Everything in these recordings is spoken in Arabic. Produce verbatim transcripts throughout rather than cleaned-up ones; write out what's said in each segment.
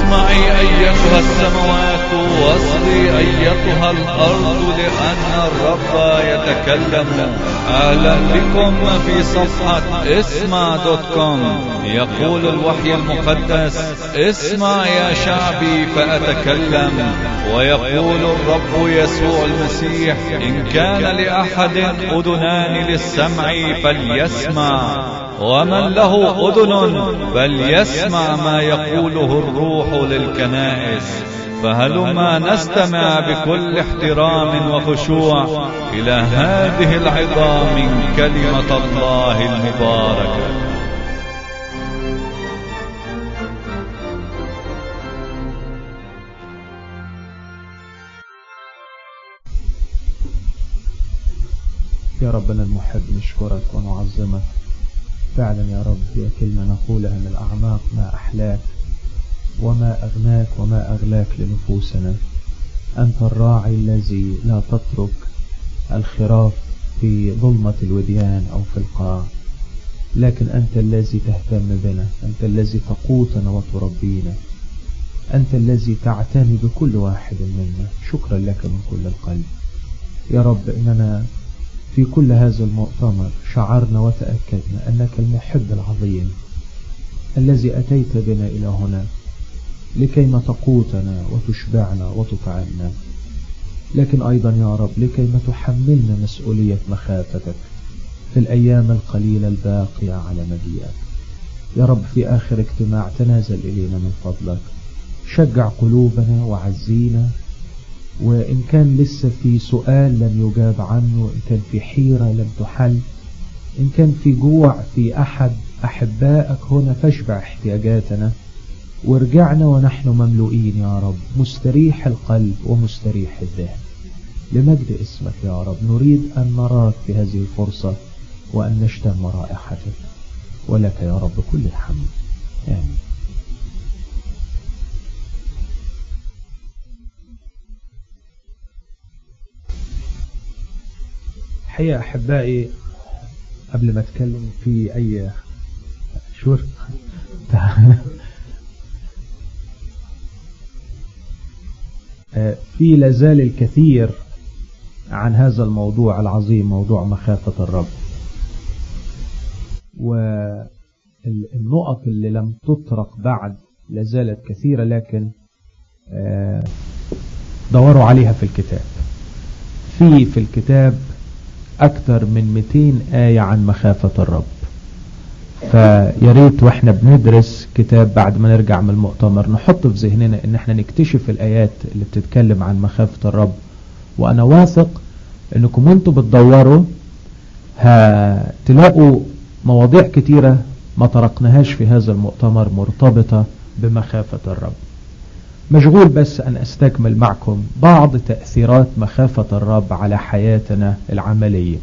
اسمعي أيتها السماوات واصغي أيتها الأرض لأن الرب يتكلم. أهلا بكم في صفحة اسمع دوت كوم. يقول الوحي المقدس: اسمع يا شعبي فأتكلم. ويقول الرب يسوع المسيح: إن كان لأحد أذنان للسمع فليسمع، ومن له أذن فليسمع ما يقوله الروح للكنائس. فهلما نستمع بكل احترام وخشوع إلى هذه العظة من كلمة الله المباركة. يا ربنا المحب، نشكرك ونعظمك. فعلا يا رب هي كلمة نقولها من الأعماق: ما أحلاك وما أغناك وما أغلاك لنفوسنا. أنت الراعي الذي لا تترك الخراف في ظلمة الوديان أو في القاع، لكن أنت الذي تهتم بنا، أنت الذي تقوتنا وتربينا، أنت الذي تعتني بكل واحد منا. شكرا لك من كل القلب يا رب. إننا في كل هذا المؤتمر شعرنا وتأكدنا أنك المحب العظيم الذي أتيت بنا إلى هنا لكيما تقوتنا وتشبعنا وتطعمنا، لكن أيضا يا رب لكيما تحملنا مسؤولية مخافتك في الأيام القليلة الباقية على مجيئك. يا رب في آخر اجتماع تنازل إلينا من فضلك، شجع قلوبنا وعزينا، وإن كان لسه في سؤال لم يجاب عنه، إن كان في حيرة لم تحل، إن كان في جوع في أحد أحبائك هنا، فاشبع احتياجاتنا ورجعنا ونحن مملوئين يا رب، مستريح القلب ومستريح الذهن لمجد اسمك يا رب. نريد أن نراك في هذه الفرصة وأن نشتم رائحتك، ولك يا رب كل الحمد. آمين. حقيقة أحبائي، قبل ما أتكلم في أي شور في لازال الكثير عن هذا الموضوع العظيم، موضوع مخافة الرب، والنقط اللي لم تطرق بعد لازالت كثيرة، لكن دوروا عليها في الكتاب. في في الكتاب أكثر من مئتين آية عن مخافة الرب. فياريت واحنا بندرس كتاب بعد ما نرجع من المؤتمر نحط في ذهننا ان احنا نكتشف الآيات اللي بتتكلم عن مخافة الرب. وانا واثق انكم وانتم بتدوروا هتلاقوا مواضيع كتيرة ما طرقناهاش في هذا المؤتمر مرتبطة بمخافة الرب. مشغول بس أن أستكمل معكم بعض تأثيرات مخافة الرب على حياتنا العملية.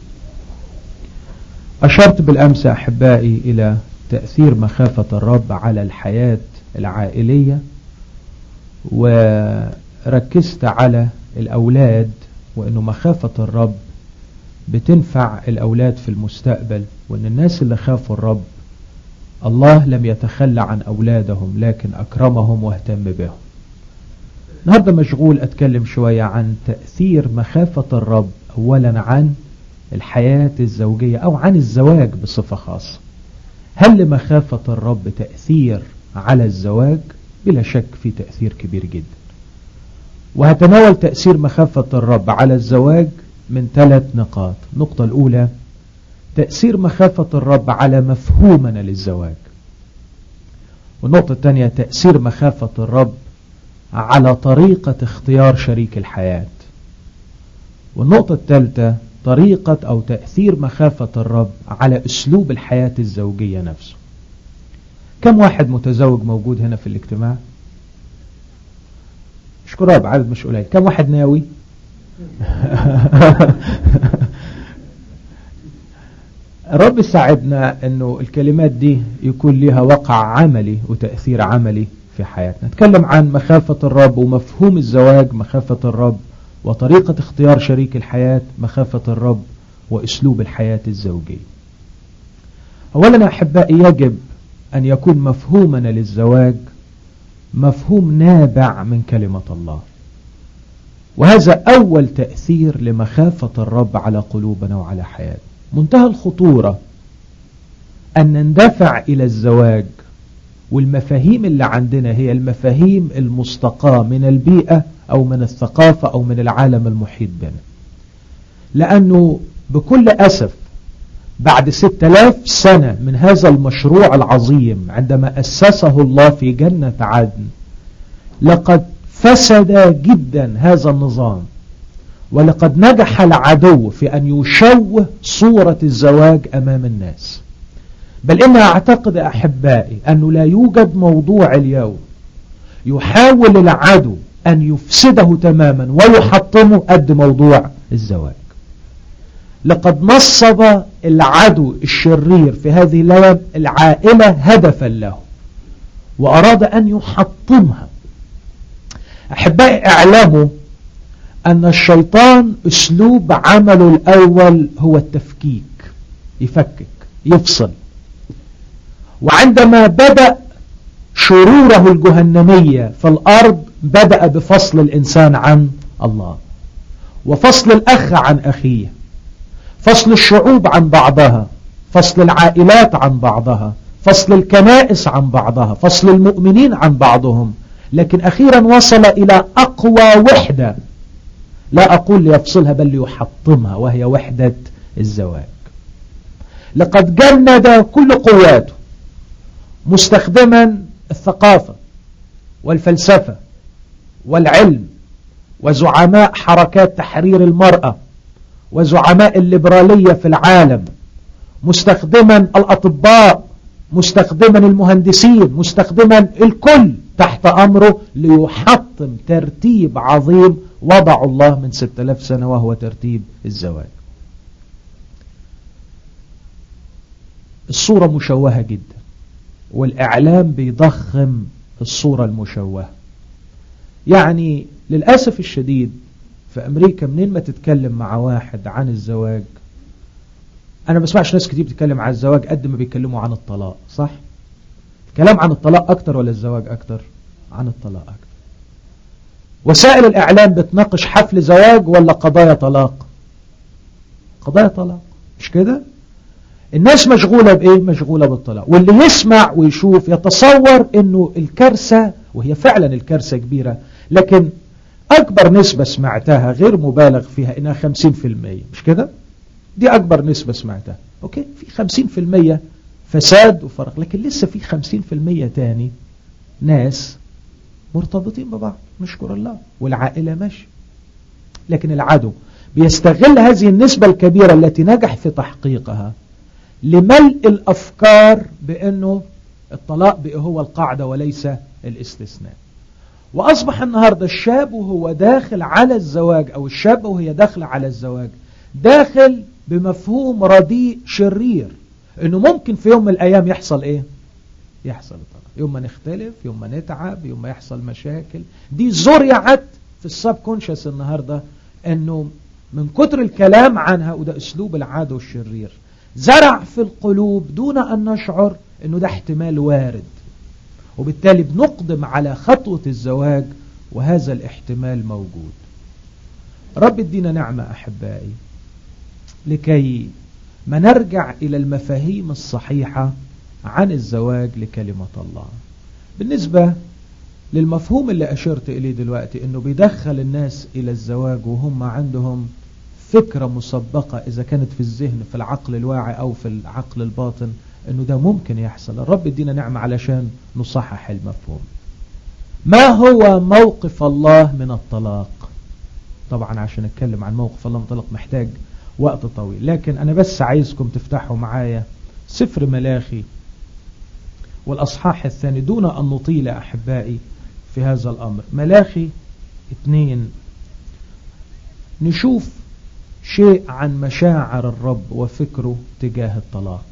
أشرت بالأمس أحبائي إلى تأثير مخافة الرب على الحياة العائلية، وركزت على الأولاد، وأنه مخافة الرب بتنفع الأولاد في المستقبل، وأن الناس اللي خافوا الرب الله لم يتخلى عن أولادهم لكن أكرمهم واهتم بهم. النهاردة مشغول أتكلم شوية عن تأثير مخافة الرب أولا عن الحياة الزوجية أو عن الزواج بصفة خاصة. هل لمخافة الرب تأثير على الزواج؟ بلا شك في تأثير كبير جدا. وهتناول تأثير مخافة الرب على الزواج من ثلاث نقاط. النقطة الأولى تأثير مخافة الرب على مفهومنا للزواج، والنقطة الثانية تأثير مخافة الرب على طريقة اختيار شريك الحياة، والنقطة الثالثة طريقة أو تأثير مخافة الرب على أسلوب الحياة الزوجية نفسه. كم واحد متزوج موجود هنا في الاجتماع؟ اشكر رب، عدد مش قليل. كم واحد ناوي؟ الرب يساعدنا انه الكلمات دي يكون لها وقع عملي وتأثير عملي في حياتنا. نتكلم عن مخافة الرب ومفهوم الزواج مخافة الرب، وطريقة اختيار شريك الحياة مخافة الرب، واسلوب الحياة الزوجية. اولا احبائي، يجب ان يكون مفهومنا للزواج مفهوم نابع من كلمة الله. وهذا أول تأثير لمخافة الرب على قلوبنا وعلى حياتنا. منتهى الخطورة أن نندفع إلى الزواج والمفاهيم اللي عندنا هي المفاهيم المستقاة من البيئة أو من الثقافة أو من العالم المحيط بنا. لأنه بكل أسف بعد ستة آلاف سنة من هذا المشروع العظيم عندما أسسه الله في جنة عدن، لقد فسد جدا هذا النظام، ولقد نجح العدو في أن يشوه صورة الزواج أمام الناس. بل إن أعتقد أحبائي أنه لا يوجد موضوع اليوم يحاول العدو أن يفسده تماما ويحطمه قد موضوع الزواج. لقد نصب العدو الشرير في هذه الأيام العائلة هدفا له، وأراد أن يحطمها. أحبائي اعلموا أن الشيطان أسلوب عمله الأول هو التفكيك، يفكك يفصل. وعندما بدأ شروره الجهنمية في الأرض بدأ بفصل الإنسان عن الله، وفصل الأخ عن أخيه، فصل الشعوب عن بعضها، فصل العائلات عن بعضها، فصل الكنائس عن بعضها، فصل المؤمنين عن بعضهم. لكن أخيرا وصل إلى أقوى وحدة، لا أقول ليفصلها بل ليحطمها، وهي وحدة الزواج. لقد جند كل قواته مستخدما الثقافة والفلسفة والعلم وزعماء حركات تحرير المرأة وزعماء الليبرالية في العالم، مستخدما الأطباء، مستخدما المهندسين، مستخدما الكل تحت أمره ليحطم ترتيب عظيم وضع الله من ستة آلاف سنة، وهو ترتيب الزواج. الصورة مشوهة جدا، والإعلام بيضخم الصورة المشوهة. يعني للأسف الشديد في أمريكا منين ما تتكلم مع واحد عن الزواج، أنا ما بسمعش ناس كتير بتتكلم عن الزواج قد ما بيتكلموا عن الطلاق. صح؟ الكلام عن الطلاق أكتر ولا الزواج أكتر؟ عن الطلاق أكتر. وسائل الإعلام بتناقش حفل زواج ولا قضايا طلاق؟ قضايا طلاق، مش كده؟ الناس مشغولة بإيه؟ مشغولة بالطلاق. واللي يسمع ويشوف يتصور إنه الكارثة، وهي فعلا الكارثة كبيرة، لكن أكبر نسبة سمعتها غير مبالغ فيها إنها خمسين في المية، مش كده؟ دي أكبر نسبة سمعتها. أوكي، في خمسين في المية فساد وفرق، لكن لسه في خمسين في المية تاني ناس مرتبطين ببعض، نشكر الله، والعائلة ماشي. لكن العدو بيستغل هذه النسبة الكبيرة التي نجح في تحقيقها لملء الأفكار بأنه الطلاق بقى هو القاعدة وليس الاستثناء. وأصبح النهاردة الشاب وهو داخل على الزواج، أو الشاب وهي داخلة على الزواج، داخل بمفهوم رديء شرير، أنه ممكن في يوم من الأيام يحصل إيه؟ يحصل الطلاق. يوم ما نختلف، يوم ما نتعب، يوم ما يحصل مشاكل. دي زرعت في السب كونشس النهاردة، أنه من كتر الكلام عنها، وده أسلوب العدو الشرير، زرع في القلوب دون أن نشعر أنه ده احتمال وارد، وبالتالي بنقدم على خطوة الزواج وهذا الاحتمال موجود. رب ادينا نعمة أحبائي لكي ما نرجع إلى المفاهيم الصحيحة عن الزواج لكلمة الله. بالنسبة للمفهوم اللي أشرت إليه دلوقتي، أنه بيدخل الناس إلى الزواج وهم عندهم فكرة مسبقة، إذا كانت في الذهن في العقل الواعي أو في العقل الباطن، أنه ده ممكن يحصل. الرب ادينا نعمة علشان نصحح المفهوم. ما هو موقف الله من الطلاق؟ طبعا عشان نتكلم عن موقف الله من الطلاق محتاج وقت طويل، لكن أنا بس عايزكم تفتحوا معايا سفر ملاخي والأصحاح الثاني دون أن نطيل أحبائي في هذا الأمر. ملاخي اثنين، نشوف شيء عن مشاعر الرب وفكره تجاه الطلاق.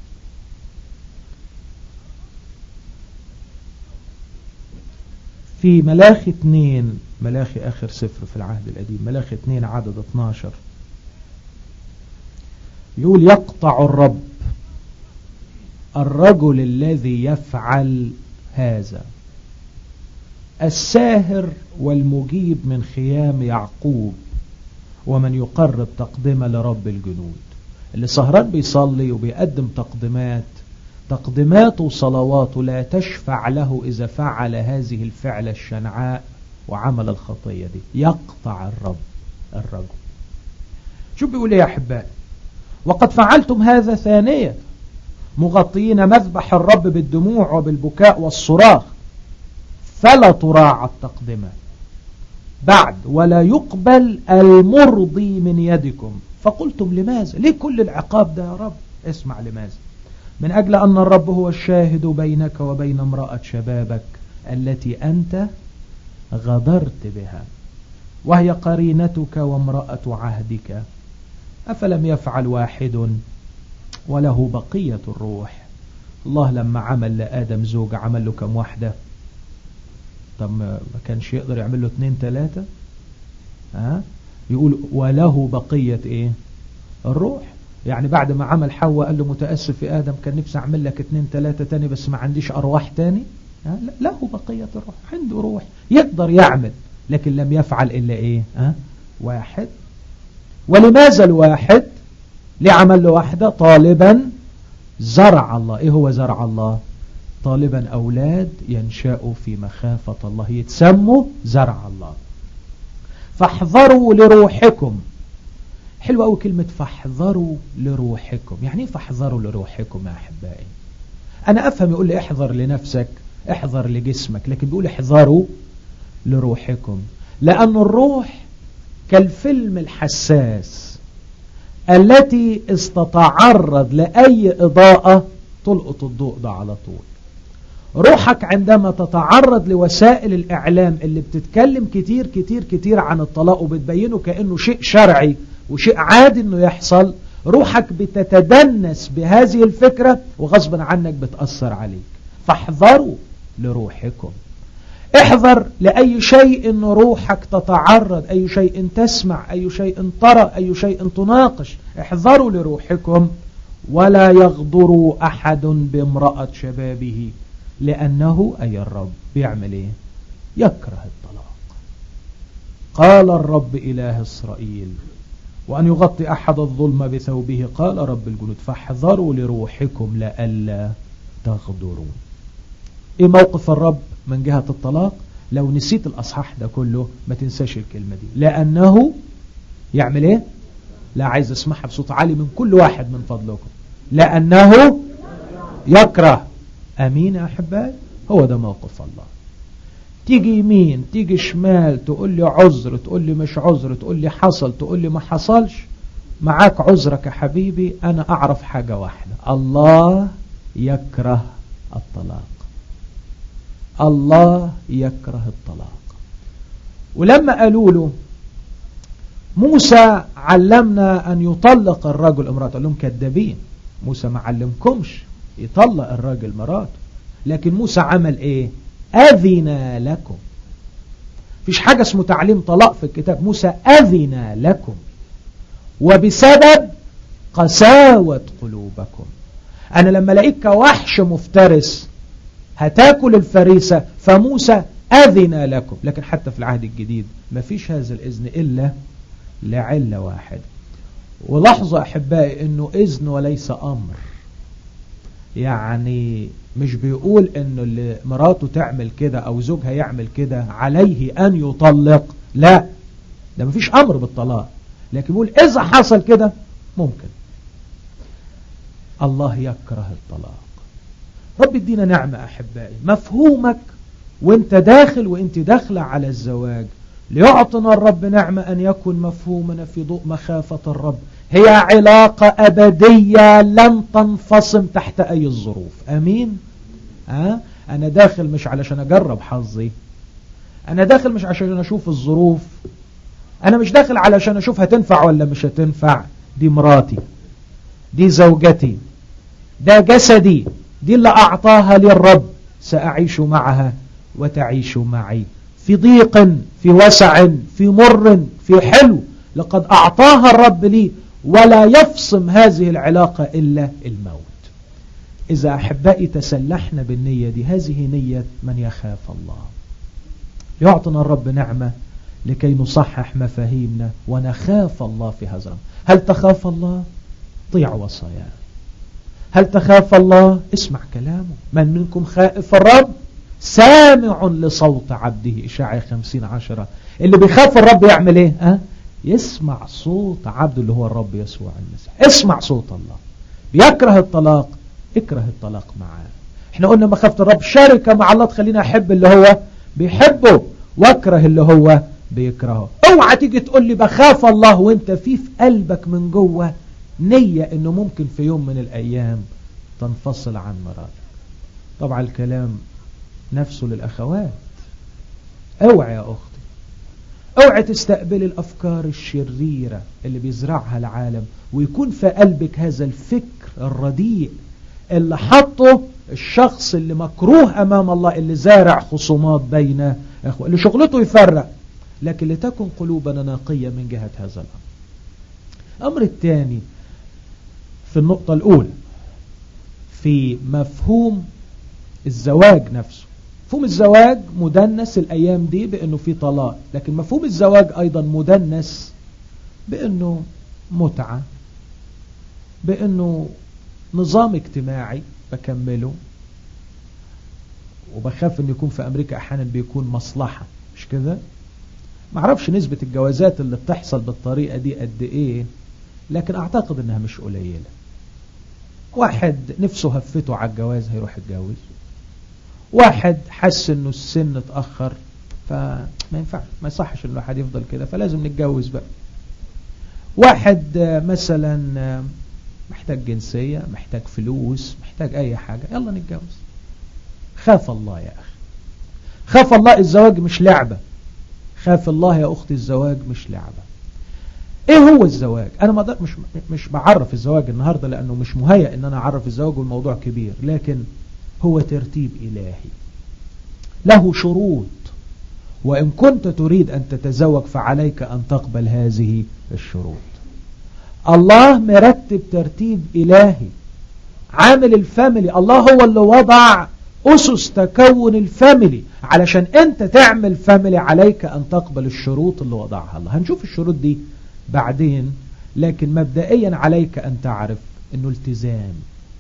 في ملاخي اثنين، ملاخي آخر سفر في العهد القديم، ملاخي اثنين عدد اثناشر، يقول: يقطع الرب الرجل الذي يفعل هذا. الساهر والمجيب من خيام يعقوب ومن يقرب تقدمة لرب الجنود. اللي سهران بيصلي وبيقدم تقدمات، تقدماته وصلواته لا تشفع له إذا فعل هذه الفعلة الشنعاء وعمل الخطية دي، يقطع الرب الرجل. شو بيقول يا أحبائي؟ وقد فعلتم هذا ثانية مغطيين مذبح الرب بالدموع وبالبكاء والصراخ، فلا تراعى التقدمة بعد ولا يقبل المرضي من يدكم. فقلتم لماذا؟ ليه كل العقاب ده يا رب؟ اسمع لماذا. من أجل أن الرب هو الشاهد بينك وبين امرأة شبابك التي أنت غدرت بها، وهي قرينتك وامرأة عهدك. أفلم يفعل واحد وله بقية الروح؟ الله لما عمل لآدم زوج عمل له كم واحدة؟ طب ما كانش يقدر يعمل له اتنين تلاتة؟ ها؟ يقول وله بقية ايه؟ الروح. يعني بعد ما عمل حواء قال له متأسف يا آدم، كان نفسي اعمل لك اتنين تلاتة تاني بس ما عنديش أرواح تاني. ها؟ له بقية الروح، عنده روح يقدر يعمل، لكن لم يفعل إلا ايه؟ ها؟ واحد. ولماذا الواحد؟ لعمل له واحدة طالبا زرع الله. ايه هو زرع الله؟ طالبا أولاد ينشأوا في مخافة الله يتسموا زرع الله. فاحذروا لروحكم. حلوة أوي كلمة فاحذروا لروحكم. يعني ايه فاحذروا لروحكم يا أحبائي؟ أنا أفهم يقول لي احذر لنفسك، احذر لجسمك، لكن بيقول احذروا لروحكم، لأن الروح كالفيلم الحساس التي استتعرض لأي إضاءة تلقط الضوء ده على طول. روحك عندما تتعرض لوسائل الإعلام اللي بتتكلم كتير كتير كتير عن الطلاق وبتبينه كأنه شيء شرعي وشيء عادي انه يحصل، روحك بتتدنس بهذه الفكرة وغصبا عنك بتأثر عليك. فاحذروا لروحكم. احذر لأي شيء ان روحك تتعرض، أي شيء تسمع، أي شيء ترى، أي شيء تناقش. احذروا لروحكم. ولا يغدر أحد بامرأة شبابه لأنه أي الرب بيعمل ايه؟ يكره الطلاق. قال الرب إله إسرائيل وأن يغطي أحد الظلم بثوبه قال رب الجنود فاحذروا لروحكم لألا تغدروا. ايه موقف الرب من جهة الطلاق؟ لو نسيت الأصحاح ده كله ما تنساش الكلمة دي. لأنه يعمل ايه؟ لا، عايز اسمعها بصوت عالي من كل واحد من فضلكم. لأنه يكره. أمين يا أحبائي؟ هو ده موقف الله. تيجي يمين تيجي شمال، تقول لي عذر، تقول لي مش عذر، تقول لي حصل، تقول لي ما حصلش، معاك عذرك يا حبيبي. أنا أعرف حاجة واحدة، الله يكره الطلاق. الله يكره الطلاق. ولما قالوا له موسى علمنا أن يطلق الرجل امراته، قال لهم كذابين، موسى ما علمكمش يطلق الرجل مراته، لكن موسى عمل ايه؟ أذن لكم. فيش حاجة اسمه تعليم طلاق في الكتاب. موسى أذن لكم وبسبب قساوة قلوبكم. أنا لما لقيت كوحش مفترس هتاكل الفريسة، فموسى أذن لكم. لكن حتى في العهد الجديد ما فيش هذا الإذن إلا لعلة واحد. ولاحظوا أحبائي أنه إذن وليس أمر. يعني مش بيقول أنه اللي مراته تعمل كده أو زوجها يعمل كده عليه أن يطلق، لا، ده ما فيش أمر بالطلاق، لكن بيقول إذا حصل كده ممكن. الله يكره الطلاق. رب يدينا نعمة أحبائي. مفهومك وانت داخل وانت داخلة على الزواج ليعطنا الرب نعمة أن يكون مفهومنا في ضوء مخافة الرب. هي علاقة أبدية لن تنفصم تحت أي الظروف. أمين؟ أه؟ أنا داخل مش علشان أجرب حظي، أنا داخل مش عشان أشوف الظروف، أنا مش داخل علشان أشوف هتنفع ولا مش هتنفع. دي مراتي، دي زوجتي، ده جسدي، دي اللي أعطاها للرب، سأعيش معها وتعيش معي في ضيق، في وسع، في مر، في حلو. لقد أعطاها الرب لي ولا يفصم هذه العلاقة إلا الموت. إذا أحبائي تسلحنا بالنية دي، هذه نية من يخاف الله. يعطنا الرب نعمة لكي نصحح مفاهيمنا ونخاف الله في هذا الأمر. هل تخاف الله؟ طيع وصاياه. هل تخاف الله؟ اسمع كلامه. من منكم خائف الرب سامع لصوت عبده. إشاعية خمسين عشرة. اللي بيخاف الرب يعمل ايه؟ أه؟ يسمع صوت عبده اللي هو الرب يسوع المسيح. اسمع صوت الله. بيكره الطلاق، اكره الطلاق معاه. احنا قلنا مخافة الرب شركة مع الله تخلينا احب اللي هو بيحبه واكره اللي هو بيكرهه. اوعى تيجي تقول لي بخاف الله وانت في في قلبك من جوه نية انه ممكن في يوم من الايام تنفصل عن مراتك. طبعا الكلام نفسه للاخوات. اوعى يا اختي، اوعى تستقبل الافكار الشريرة اللي بيزرعها العالم ويكون في قلبك هذا الفكر الرديء اللي حطه الشخص اللي مكروه امام الله، اللي زارع خصومات بين اخوة، اللي شغلته يفرق. لكن لتكن قلوبنا نقية من جهة هذا الامر. الامر الثاني في النقطة الاولى في مفهوم الزواج نفسه. مفهوم الزواج مدنس الايام دي بانه في طلاق، لكن مفهوم الزواج ايضا مدنس بانه متعة، بانه نظام اجتماعي بكمله، وبخاف ان يكون في امريكا احيانا بيكون مصلحة، مش كده؟ معرفش نسبة الجوازات اللي بتحصل بالطريقة دي قد ايه، لكن اعتقد انها مش قليلة. واحد نفسه هفته على الجواز هيروح يتجوز، واحد حس انه السن اتأخر فما ينفع، ما يصحش انه حد يفضل كده فلازم نتجوز بقى. واحد مثلا محتاج جنسية، محتاج فلوس، محتاج اي حاجة، يلا نتجوز. خاف الله يا اخي، خاف الله. الزواج مش لعبة. خاف الله يا اختي، الزواج مش لعبة. ايه هو الزواج؟ انا ما مش مش بعرف الزواج النهاردة لانه مش مهيأ ان انا اعرف الزواج والموضوع كبير، لكن هو ترتيب الهي له شروط، وان كنت تريد ان تتزوج فعليك ان تقبل هذه الشروط. الله مرتب ترتيب الهي، عامل الفاميلي. الله هو اللي وضع أسس تكون الفاميلي. علشان أنت تعمل فاميلي عليك أن تقبل الشروط اللي وضعها الله. هنشوف الشروط دي بعدين، لكن مبدئيا عليك أن تعرف أنه التزام،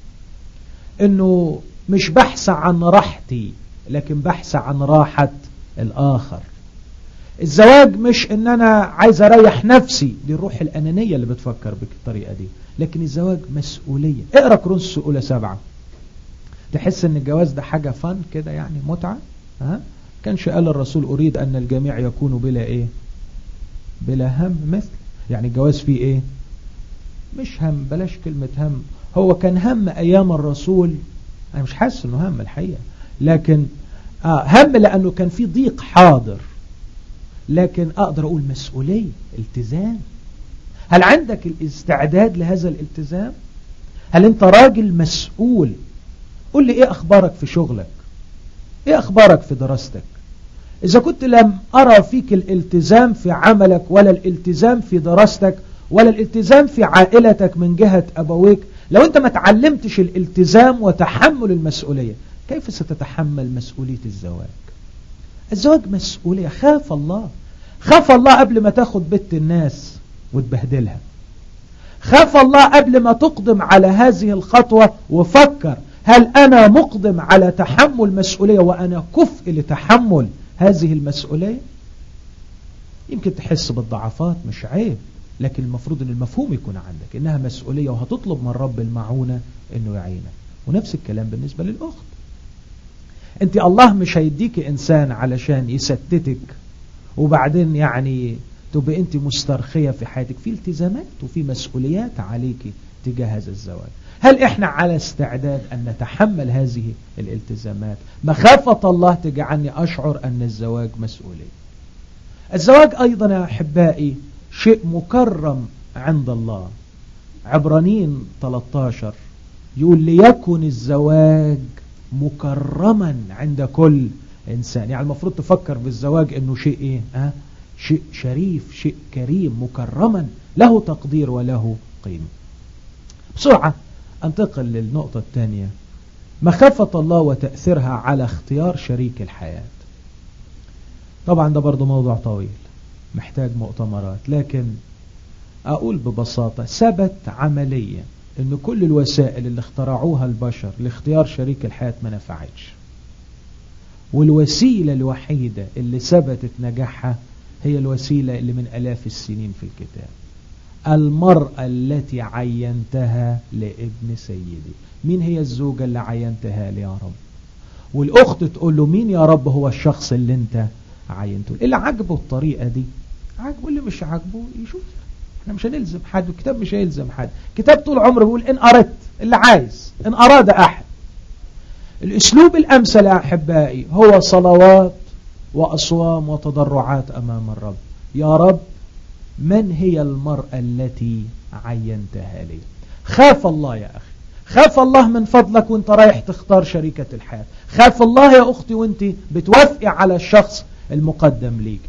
أنه مش بحث عن راحتي لكن بحث عن راحة الآخر. الزواج مش أن أنا عايز أريح نفسي، دي الروح الأنانية اللي بتفكر بالطريقة دي، لكن الزواج مسؤولية. اقرأ كورنثوس الأولى سبعة، تحس ان الجواز ده حاجة فن كده يعني متعة. ها كانش قال الرسول أريد أن الجميع يكونوا بلا إيه؟ بلا هم مثل. يعني الجواز فيه إيه؟ مش هم، بلاش كلمة هم. هو كان هم أيام الرسول، أنا مش حاسس أنه هم الحقيقة، لكن آه هم لأنه كان فيه ضيق حاضر، لكن أقدر أقول مسؤولية، التزام. هل عندك الاستعداد لهذا الالتزام؟ هل أنت راجل مسؤول؟ قل لي إيه أخبارك في شغلك؟ إيه أخبارك في دراستك؟ إذا كنت لم أرى فيك الالتزام في عملك ولا الالتزام في دراستك ولا الالتزام في عائلتك من جهة أبويك، لو أنت ما تعلمتش الالتزام وتحمل المسؤولية، كيف ستتحمل مسؤولية الزواج؟ الزواج مسؤولية. خاف الله، خاف الله قبل ما تاخد بنت الناس وتبهدلها. خاف الله قبل ما تقدم على هذه الخطوة، وفكر هل أنا مقدم على تحمل مسؤولية وأنا كفء لتحمل هذه المسؤولية؟ يمكن تحس بالضعفات، مش عيب، لكن المفروض أن المفهوم يكون عندك إنها مسؤولية، وهتطلب من رب المعونة أنه يعينك. ونفس الكلام بالنسبة للأخت. أنت الله مش هيديك إنسان علشان يستتك وبعدين يعني تبقى أنت مسترخية في حياتك. في التزامات وفي مسؤوليات عليك تجاه هذا الزواج. هل إحنا على استعداد أن نتحمل هذه الالتزامات؟ مخافة الله تجعلني أشعر أن الزواج مسؤولية. الزواج أيضا يا أحبائي شيء مكرم عند الله. عبرانيين ثلاثة عشر يقول ليكن الزواج مكرما عند كل إنسان. يعني المفروض تفكر بالزواج أنه شيء إيه؟ أه؟ شيء شريف، شيء كريم، مكرما، له تقدير وله قيمة. بسرعة انتقل للنقطة الثانية، مخافة الله وتأثيرها على اختيار شريك الحياة. طبعا ده برضو موضوع طويل محتاج مؤتمرات، لكن أقول ببساطة ثبت عمليا أن كل الوسائل اللي اخترعوها البشر لاختيار شريك الحياة ما نفعتش، والوسيلة الوحيدة اللي ثبتت نجاحها هي الوسيلة اللي من آلاف السنين في الكتاب، المرأة التي عينتها لابن سيدي. مين هي الزوجة اللي عينتها لي يا رب؟ والأخت تقول له مين يا رب هو الشخص اللي انت عينته؟ اللي عجبه الطريقة دي عجبه، اللي مش عجبه يشوف. احنا مش هنلزم حد، الكتاب مش هيلزم حد. الكتاب طول عمره بيقول ان أردت، اللي عايز، ان أراد أحد. الأسلوب الأمثل يا أحبائي هو صلوات وأصوام وتضرعات أمام الرب. يا رب من هي المرأة التي عينتها لي؟ خاف الله يا أخي، خاف الله من فضلك وانت رايح تختار شريكة الحياة. خاف الله يا أختي وانت بتوافقي على الشخص المقدم ليك.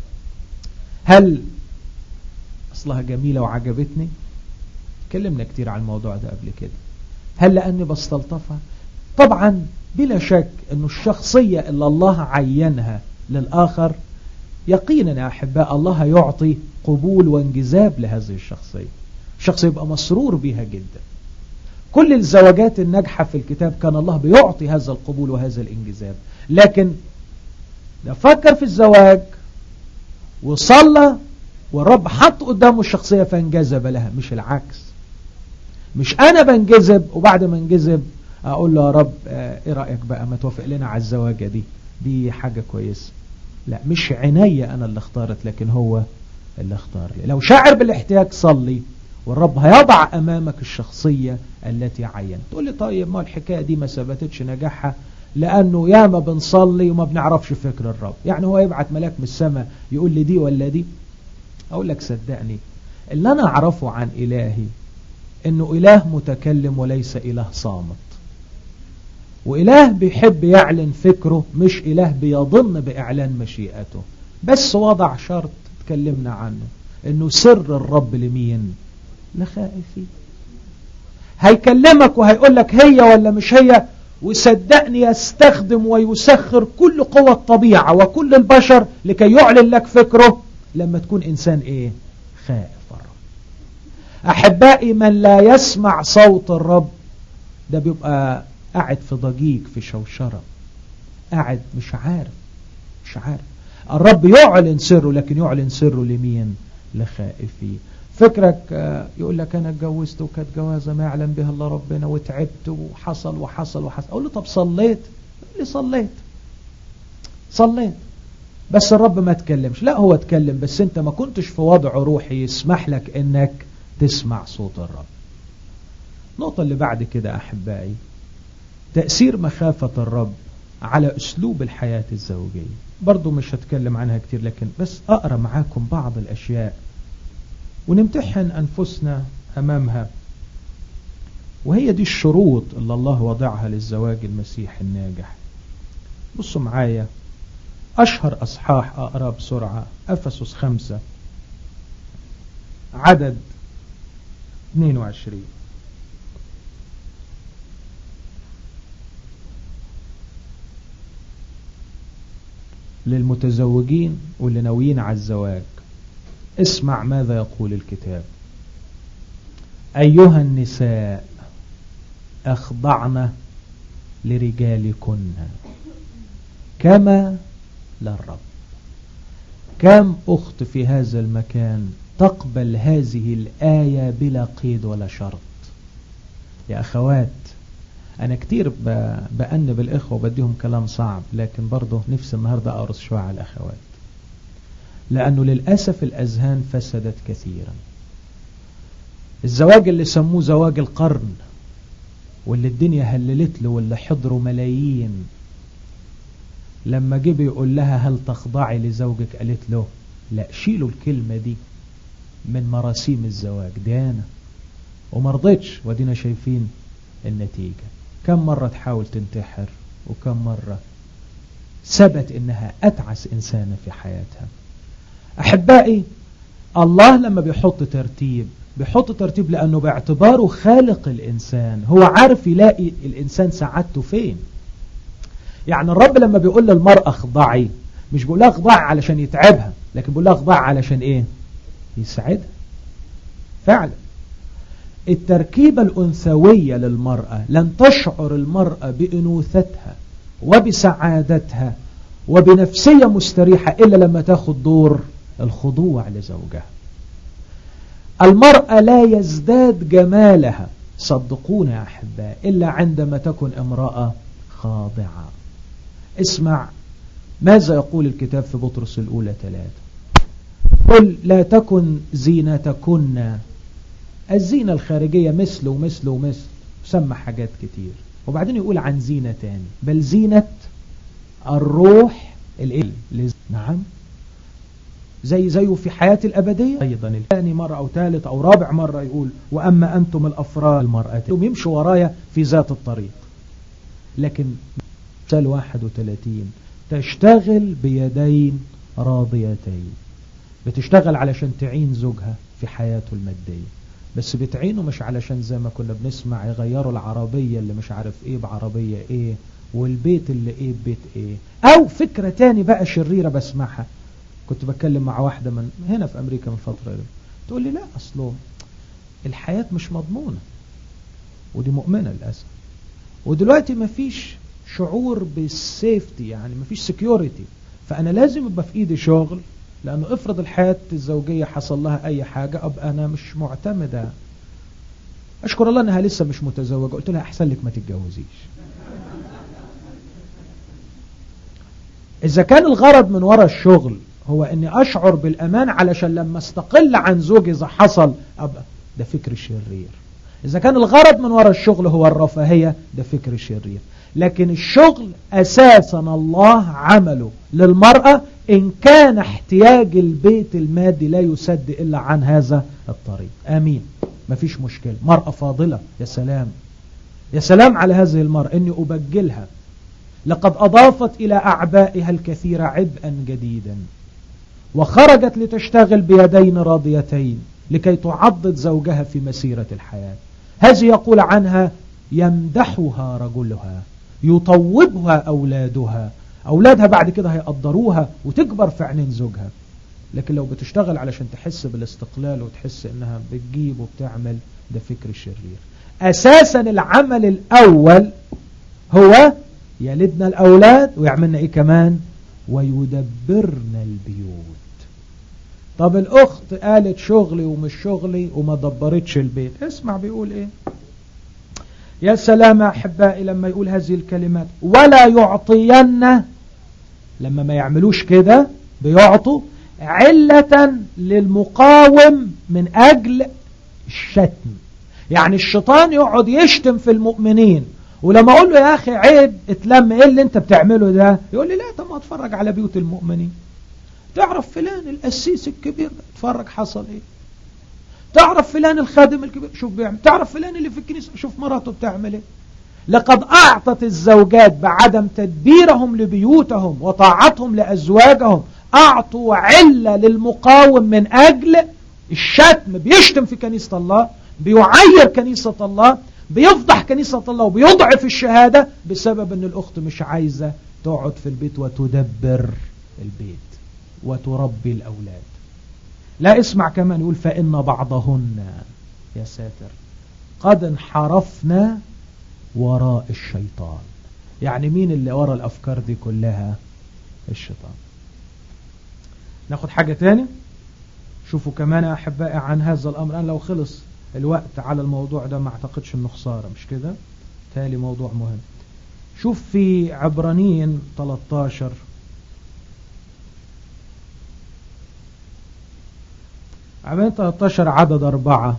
هل أصلها جميلة وعجبتني؟ تكلمنا كتير عن الموضوع ده قبل كده. هل لأني بستلطفها؟ طبعا بلا شك أنه الشخصية اللي الله عينها للآخر يقينا يا أحباء الله يعطي قبول وانجذاب لهذه الشخصية. الشخص يبقى مسرور بها جدا. كل الزواجات الناجحة في الكتاب كان الله بيعطي هذا القبول وهذا الانجذاب. لكن نفكر في الزواج وصلى والرب حط قدامه الشخصية فانجذب لها، مش العكس. مش أنا بنجذب وبعد ما انجذب أقول له يا رب إيه رأيك بقى ما توافق لنا على الزواجة دي، دي حاجة كويسة. لا، مش عناية أنا اللي اختارت لكن هو اللي اختار لي. لو شاعر بالاحتياج صلي والرب هيضع أمامك الشخصية التي عين. تقول لي طيب ما الحكاية دي ما ثبتتش نجاحها لأنه ياما بنصلي وما بنعرفش فكر الرب، يعني هو يبعت ملاك من السماء يقول لي دي ولا دي؟ أقول لك صدقني اللي أنا أعرفه عن إلهي إنه إله متكلم وليس إله صامت، وإله بيحب يعلن فكره، مش إله بيضن بإعلان مشيئته. بس وضع شرط تكلمنا عنه، إنه سر الرب لمين؟ لخائفين. هيكلمك وهيقول لك هي ولا مش هي، وصدقني يستخدم ويسخر كل قوى الطبيعة وكل البشر لكي يعلن لك فكره لما تكون إنسان إيه؟ خائف الرب. أحبائي من لا يسمع صوت الرب ده بيبقى قاعد في ضجيج في شوشرة، قاعد مش عارف مش عارف. الرب يعلن سره، لكن يعلن سره لمين؟ لخائفين. فكرك يقول لك أنا اتجوزت وكانت جوازة ما يعلم بها الله ربنا وتعبت وحصل وحصل وحصل. أقول له طب صليت؟ يقول لي صليت صليت بس الرب ما تكلمش. لا هو تكلم بس انت ما كنتش في وضع روحي يسمح لك انك تسمع صوت الرب. النقطة اللي بعد كده أحبائي تأثير مخافة الرب على أسلوب الحياة الزوجية. برضو مش هتكلم عنها كتير لكن بس أقرأ معاكم بعض الأشياء ونمتحن أنفسنا أمامها، وهي دي الشروط اللي الله وضعها للزواج المسيحي الناجح. بصوا معايا أشهر أصحاح أقرأ بسرعة، أفسس خمسة عدد اثنين وعشرين. للمتزوجين واللي ناويين على الزواج اسمع ماذا يقول الكتاب. أيها النساء أخضعن لرجالكن كما للرب. كم أخت في هذا المكان تقبل هذه الآية بلا قيد ولا شرط؟ يا أخوات أنا كتير بأنب الإخوة وبديهم كلام صعب، لكن برضه نفسي النهاردة أقرص شوية على الأخوات، لأنه للأسف الأذهان فسدت كثيرا. الزواج اللي سموه زواج القرن واللي الدنيا هللت له واللي حضروا ملايين، لما جه بيقول لها هل تخضعي لزوجك قالت له لا. شيلوا الكلمة دي من مراسيم الزواج ديانة، ومرضتش. ودينا شايفين النتيجة. كم مرة تحاول تنتحر وكم مرة ثبت انها اتعس انسانة في حياتها. احبائي الله لما بيحط ترتيب بيحط ترتيب لانه باعتباره خالق الانسان هو عارف يلاقي الانسان سعادته فين. يعني الرب لما بيقول للمرأة اخضعي مش بقول لها اخضع علشان يتعبها، لكن بقول لها اخضع علشان ايه؟ يساعدها. فعلا التركيبة الأنثوية للمرأة لن تشعر المرأة بأنوثتها وبسعادتها وبنفسية مستريحة إلا لما تاخد دور الخضوع لزوجها. المرأة لا يزداد جمالها صدقونا يا أحباء إلا عندما تكون امرأة خاضعة. اسمع ماذا يقول الكتاب في بطرس الأولى ثلاثة: قل لا تكن زينتكن، الزينة الخارجية مثل ومثل ومثل، سمى حاجات كتير، وبعدين يقول عن زينة تاني، بل زينة الروح الايه. نعم، زي زيه في حياة الأبدية أيضا. ثاني مرة أو ثالث أو رابع مرة يقول وأما أنتم الأفراد المرأة يمشوا ورايا في ذات الطريق. لكن مثال واحد وثلاثين تشتغل بيدين راضيتين، بتشتغل علشان تعين زوجها في حياته المادية، بس بتعينه مش علشان زي ما كنا بنسمع يغيروا العربية اللي مش عارف ايه بعربية ايه، والبيت اللي ايه ببيت ايه. او فكرة تاني بقى شريرة بسمعها، كنت بتكلم مع واحدة من هنا في امريكا من فترة، تقول لي لا اصله الحياة مش مضمونة، ودي مؤمنة للأسف، ودلوقتي مفيش شعور بالسيفتي، يعني مفيش سكيورتي، فانا لازم يبقى في ايدي شغل، لأنه افرض الحياة الزوجية حصل لها أي حاجة أبقى أنا مش معتمدة. أشكر الله أنها لسه مش متزوجة، قلت لها أحسن لك ما تتجوزيش. إذا كان الغرض من وراء الشغل هو أني أشعر بالأمان علشان لما استقل عن زوجي إذا حصل أبقى، ده فكر شرير. إذا كان الغرض من وراء الشغل هو الرفاهية، ده فكر شرير. لكن الشغل أساسا الله عمله للمرأة إن كان احتياج البيت المادي لا يسد إلا عن هذا الطريق. آمين، مفيش مشكلة. مرأة فاضلة، يا سلام يا سلام على هذه المرأة، إني أبجلها، لقد أضافت إلى أعبائها الكثير عبئا جديدا، وخرجت لتشتغل بيدين راضيتين لكي تعضد زوجها في مسيرة الحياة. هذه يقول عنها يمدحها رجلها، يطوبها أولادها، أولادها بعد كده هيقدروها وتكبر في عينين زوجها. لكن لو بتشتغل علشان تحس بالاستقلال وتحس إنها بتجيب وبتعمل، ده فكر شرير. أساسا العمل الأول هو يلدنا الأولاد ويعملنا إيه كمان؟ ويدبرنا البيوت. طب الأخت قالت شغلي ومش شغلي وما دبرتش البيت، اسمع بيقول إيه. يا سلام يا أحبائي لما يقول هذه الكلمات، ولا يعطين، لما ما يعملوش كده بيعطوا علة للمقاوم من أجل الشتم. يعني الشيطان يقعد يشتم في المؤمنين، ولما أقول له يا أخي عيب اتلم، إيه اللي أنت بتعمله ده؟ يقول لي لا، طب ما اتفرج على بيوت المؤمنين، تعرف فلان القسيس الكبير اتفرج حصل إيه، تعرف فلان الخادم الكبير شوف بيعمل، تعرف فلان اللي في الكنيسة شوف مراته بتعمل إيه. لقد أعطت الزوجات بعدم تدبيرهم لبيوتهم وطاعتهم لأزواجهم، أعطوا علة للمقاوم من أجل الشتم. بيشتم في كنيسة الله، بيعير كنيسة الله، بيفضح كنيسة الله وبيضعف الشهادة بسبب أن الأخت مش عايزة تقعد في البيت وتدبر البيت وتربي الأولاد. لا اسمع كمان يقول فإن بعضهن، يا ساتر، قد انحرفنا وراء الشيطان. يعني مين اللي وراء الأفكار دي كلها؟ الشيطان. ناخد حاجة تاني شوفوا كمان يا أحبائي عن هذا الأمر. أنا لو خلص الوقت على الموضوع ده ما اعتقدش انه خسارة، مش كده؟ تالي موضوع مهم. شوف في عبرانيين ثلاثة عشر، عبرانيين ثلاثة عشر عدد أربعة،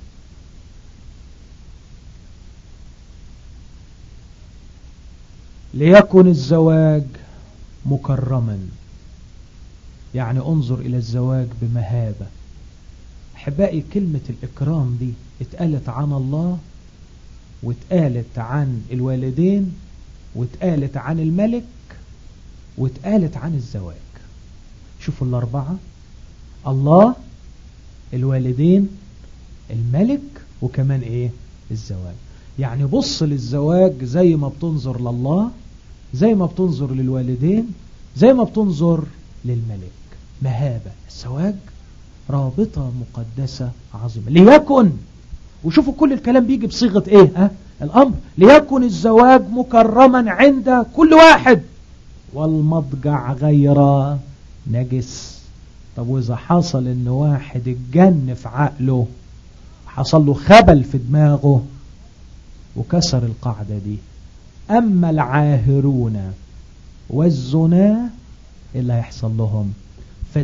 ليكن الزواج مكرما. يعني انظر إلى الزواج بمهابة. أحبائي كلمة الإكرام دي اتقالت عن الله، واتقالت عن الوالدين، واتقالت عن الملك، واتقالت عن الزواج. شوفوا الأربعة: الله، الوالدين، الملك، وكمان ايه؟ الزواج. يعني بص للزواج زي ما بتنظر لله، زي ما بتنظر للوالدين، زي ما بتنظر للملك. مهابة الزواج رابطة مقدسة عظيمة. ليكن، وشوفوا كل الكلام بيجي بصيغة ايه ها؟ الامر. ليكن الزواج مكرما عند كل واحد والمضجع غير نجس. طب واذا حصل ان واحد اتجن في عقله، حصل له خبل في دماغه وكسر القاعدة دي، اما العاهرون والزنا اللي هيحصل لهم ف...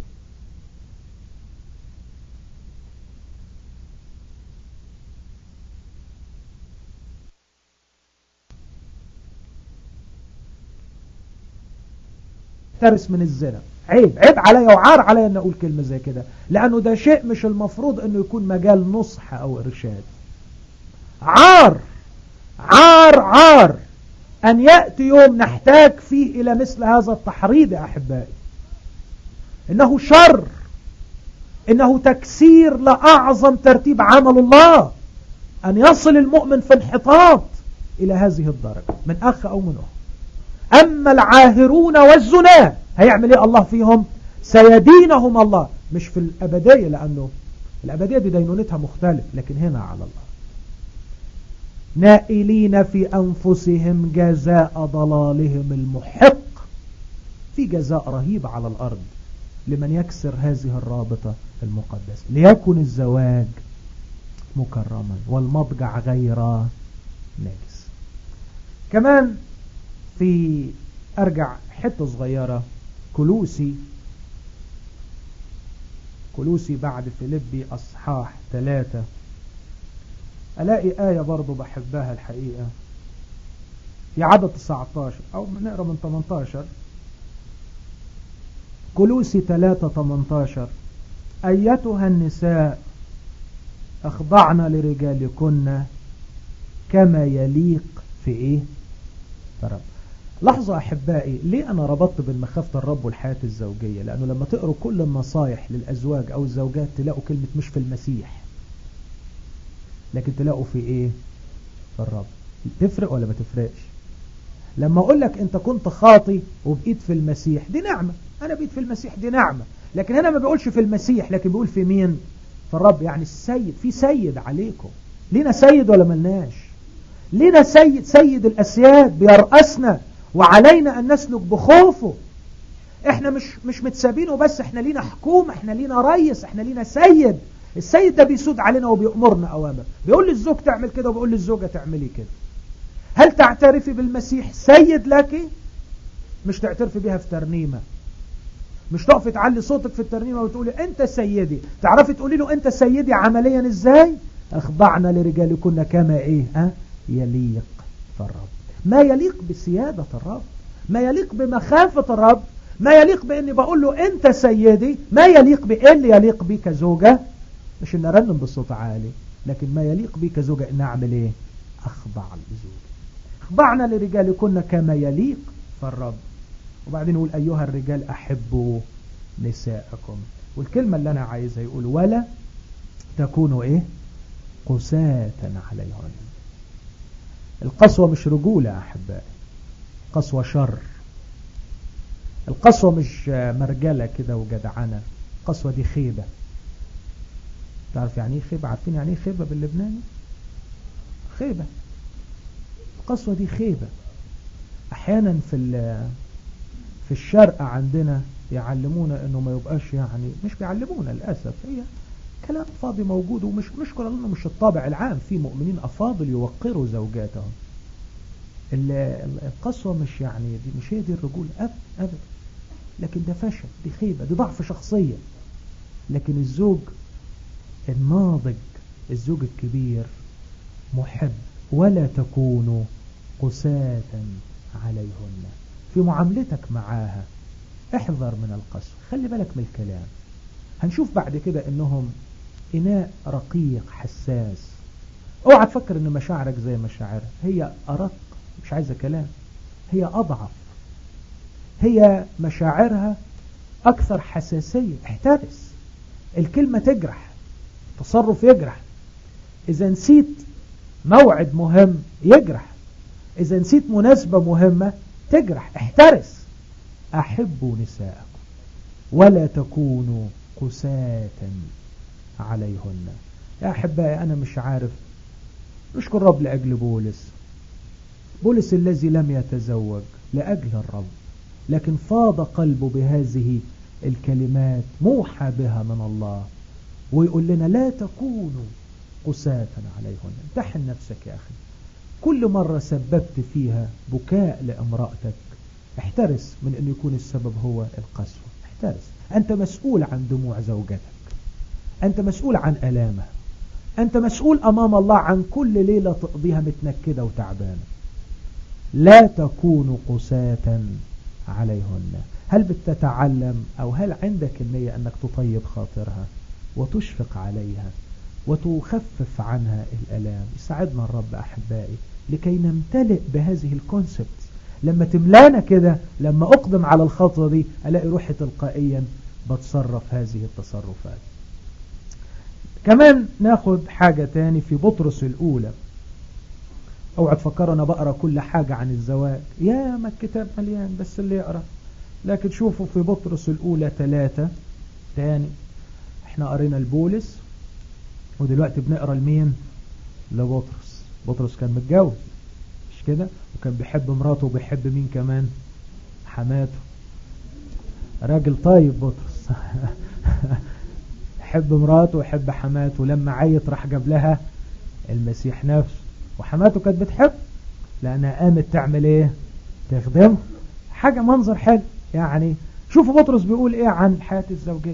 ترس من الزنا. عيب عيب عليا وعار عليا ان اقول كلمة زي كده، لانه ده شيء مش المفروض انه يكون مجال نصح او ارشاد. عار عار عار ان يأتي يوم نحتاج فيه الى مثل هذا التحريض يا احبائي. انه شر، انه تكسير لاعظم ترتيب عمل الله، ان يصل المؤمن في انحطاط الى هذه الدرجة من اخ او من اخت. اما العاهرون والزنا هيعمل ايه الله فيهم؟ سيدينهم الله، مش في الابدية، لانه الابدية دي دينونتها مختلف، لكن هنا على الله. نائلين في انفسهم جزاء ضلالهم المحق. في جزاء رهيب على الارض لمن يكسر هذه الرابطة المقدسة. ليكن الزواج مكرما والمضجع غير نجس. كمان في ارجع حتة صغيرة، كلوسي كلوسي بعد فيليبي اصحاح ثلاثة، الاقي آية برضو بحبها الحقيقة في عدد تسعة عشر، او نقرأ من ثمانية عشر. كلوسي ثلاثة ثمانية عشر: ايتها النساء اخضعن لرجالكن كما يليق في ايه؟ فرب. لحظة احبائي، ليه انا ربطت بالمخافة الرب والحياة الزوجية؟ لانه لما تقروا كل النصايح للازواج او الزوجات تلاقوا كلمة مش في المسيح، لكن تلاقوا في ايه؟ في الرب. تفرق ولا ما تفرقش؟ لما اقول لك انت كنت خاطي وبقيت في المسيح، دي نعمة. انا بقيت في المسيح، دي نعمة. لكن هنا ما بيقولش في المسيح، لكن بيقول في مين؟ في الرب. يعني السيد، في سيد عليكم. لينا سيد ولا ملناش؟ لينا سيد، سيد الاسياد بيرأسنا، وعلينا ان نسلك بخوفه. احنا مش مش متسابينه بس، احنا لينا حكومة، احنا لينا رئيس، احنا لينا سيد. السيد ده بيسود علينا وبيأمرنا أوامر، بيقول للزوج تعمل كده وبيقول للزوجة تعملي كده. هل تعترفي بالمسيح سيد لك؟ مش تعترفي بها في ترنيمة، مش تقفي تعلي صوتك في الترنيمة وتقولي انت سيدي. تعرفي تقولي له انت سيدي عمليا ازاي؟ اخضعنا لرجالكن كما ايه ها يليق في الرب. ما يليق بسيادة الرب، ما يليق بمخافة الرب، ما يليق باني بقول له انت سيدي، ما يليق بايه اللي يليق بي كزوجة. مش ان ارنم بالصوت عالي، لكن ما يليق بي كزوجة ان اعمل ايه؟ اخضع لزوجي. اخضعنا لرجالكن كما يليق في الرب. وبعدين يقول ايها الرجال احبوا نساءكم. والكلمة اللي انا عايزها يقول ولا تكونوا ايه؟ قساة عليهن. القسوة مش رجولة احبائي، قسوة شر. القسوة مش مرجلة كده وجدعنة، القسوة دي خيبة. تعرف يعني ايه خيبة؟ عارفين يعني ايه خيبة باللبناني؟ خيبة. القسوة دي خيبة. احيانا في في الشرق عندنا يعلمونا انه ما يبقاش، يعني مش بيعلمونا للأسف، هي كلام فاضي موجود، ومش مشكلة لانه مش الطابع العام. في مؤمنين افاضل يوقروا زوجاتهم. القسوة مش يعني دي مش هي دي الرجولة ابدا ابدا، لكن ده فشل، دي خيبة، دي ضعف شخصية. لكن الزوج الناضج، الزوج الكبير محب. ولا تكونوا قساة عليهن. في معاملتك معاها احذر من القسوة، خلي بالك من الكلام. هنشوف بعد كده انهم اناء رقيق حساس. اوعى تفكر ان مشاعرك زي مشاعرها، هي ارق، مش عايزة كلام، هي اضعف، هي مشاعرها اكثر حساسية. احترس، الكلمة تجرح، تصرف يجرح. اذا نسيت موعد مهم يجرح، اذا نسيت مناسبة مهمة تجرح. احترس، أحبوا نساءكم ولا تكونوا قساة عليهن. يا أحبائي أنا مش عارف، نشكر رب لأجل بولس بولس الذي لم يتزوج لأجل الرب، لكن فاض قلبه بهذه الكلمات موحى بها من الله، ويقول لنا لا تكونوا قساة عليهن. امتحن نفسك يا أخي، كل مرة سببت فيها بكاء لامرأتك احترس من أن يكون السبب هو القسوة. احترس، أنت مسؤول عن دموع زوجتك، أنت مسؤول عن ألامها، أنت مسؤول أمام الله عن كل ليلة تقضيها متنكدة وتعبانة. لا تكونوا قساة عليهن. هل بتتعلم أو هل عندك النية أنك تطيب خاطرها وتشفق عليها وتخفف عنها الألام؟ يساعدنا الرب أحبائي لكي نمتلئ بهذه الكونسبت. لما تملانا كده، لما أقدم على الخطوة دي ألاقي روحي تلقائيا بتصرف هذه التصرفات. كمان ناخد حاجة تاني في بطرس الأولى. اوعى تفكروا أنا بقرأ كل حاجة عن الزواج، يا ما الكتاب مليان بس اللي يقرأ. لكن شوفوا في بطرس الأولى ثلاثة تاني، احنا قرينا البولس ودلوقتي بنقرأ لمين؟ لبطرس. بطرس كان متجوز مش كده، وكان بيحب مراته وبيحب مين كمان؟ حماته. راجل طيب بطرس يحب مراته ويحب حماته، لما عيط راح جاب لها المسيح نفسه، وحماته كانت بتحب لأنها قامت تعمل ايه؟ تخدمه. حاجة منظر حلو يعني. شوفوا بطرس بيقول ايه عن الحياة الزوجية.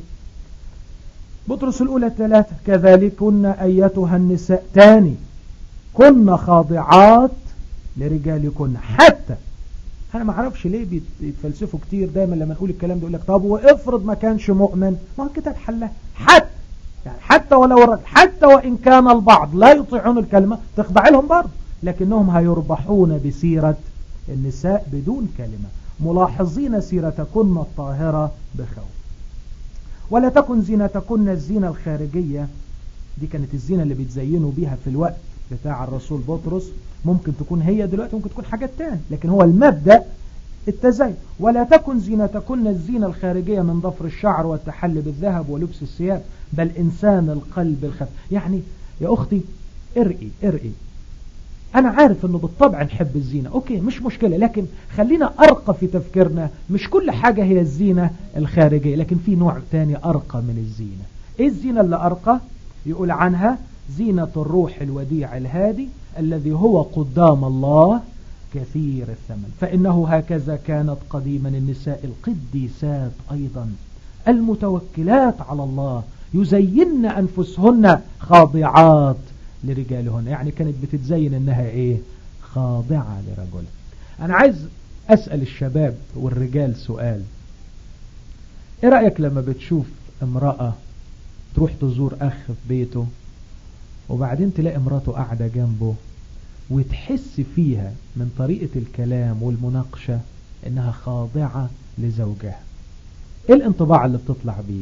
بطرس الأولى ثلاثة، كذلك كنا أيتها النساء تاني كنا خاضعات لرجالكن. حتى أنا ما أعرفش ليه بيتفلسفوا كتير دايما لما نقول الكلام ده يقول لك طب وافرض ما كانش مؤمن، ما هو الكتاب حلها. حتى يعني حتى ولو الرجل، حتى وإن كان البعض لا يطيعون الكلمة تخضع لهم برضه، لكنهم هيربحون بسيرة النساء بدون كلمة، ملاحظين سيرتكن الطاهرة بخوف. ولا تكن زينتكن الزينة الخارجية. دي كانت الزينة اللي بيتزينوا بيها في الوقت بتاع الرسول بطرس، ممكن تكون هي دلوقتي، ممكن تكون حاجات تانية، لكن هو المبدأ التزين. ولا تكن زينتكن الزينة الخارجية من ضفر الشعر والتحلي بالذهب ولبس الثياب، بل إنسان القلب الخف. يعني يا أختي ارقي ارقي. أنا عارف أنه بالطبع نحب الزينة، أوكي مش مشكلة، لكن خلينا أرقى في تفكيرنا. مش كل حاجة هي الزينة الخارجية، لكن في نوع تاني أرقى من الزينة. إيه الزينة اللي أرقى؟ يقول عنها زينة الروح الوديع الهادي الذي هو قدام الله كثير الثمن، فإنه هكذا كانت قديما النساء القديسات أيضا المتوكلات على الله يزين أنفسهن خاضعات لرجالهن. يعني كانت بتتزين انها ايه؟ خاضعة لرجل. انا عايز اسأل الشباب والرجال سؤال. ايه رأيك لما بتشوف امرأة تروح تزور اخ في بيته وبعدين تلاقي امراته قاعدة جنبه وتحس فيها من طريقة الكلام والمناقشة انها خاضعة لزوجها؟ ايه الانطباع اللي بتطلع بيه؟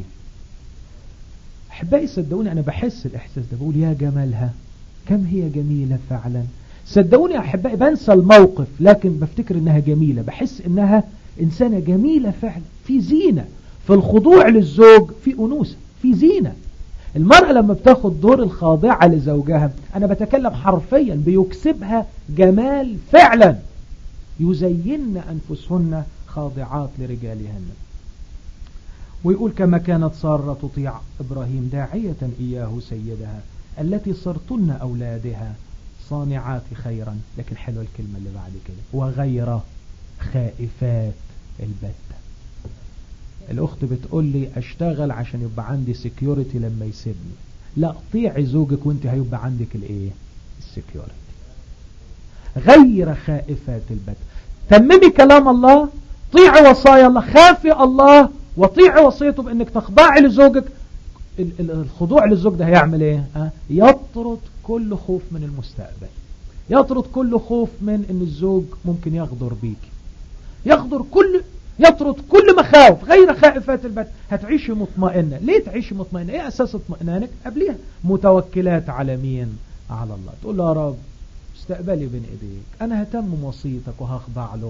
احبائي صدقوني انا بحس الاحساس ده، بقول يا جمالها، كم هي جميلة فعلا. صدقوني يا احبائي بنسى الموقف لكن بفتكر انها جميلة، بحس انها انسانة جميلة فعلا، في زينة، في الخضوع للزوج في انوثة، في زينة. المرأة لما بتاخد دور الخاضعة لزوجها، انا بتكلم حرفيا، بيكسبها جمال فعلا. يزين انفسهن خاضعات لرجالهن. ويقول كما كانت سارة تطيع إبراهيم داعية إياه سيدها التي صرتن أولادها صانعات خيرا. لكن حلوة الكلمة اللي بعد كده، وغير خائفات البتة. الأخت بتقول لي أشتغل عشان يبقى عندي سيكيورتي لما يسيبني. لا، طيعي زوجك وانت هيبقى عندك الايه؟ السيكيورتي. غير خائفات البتة. تممي كلام الله، طيعي وصايا الله، خافي الله وطيعي وصيته بانك تخضعي لزوجك. الخضوع للزوج ده هيعمل ايه؟ أه؟ يطرد كل خوف من المستقبل، يطرد كل خوف من ان الزوج ممكن يغدر بيك، يغدر كل يطرد كل مخاوف. غير خائفات البت. هتعيشي مطمئنة. ليه تعيشي مطمئنة؟ ايه اساس اطمئنانك؟ قبليها متوكلات على مين؟ على الله. تقول له يا رب استقبلي بين ايديك، انا هتمم وصيتك وهخضع له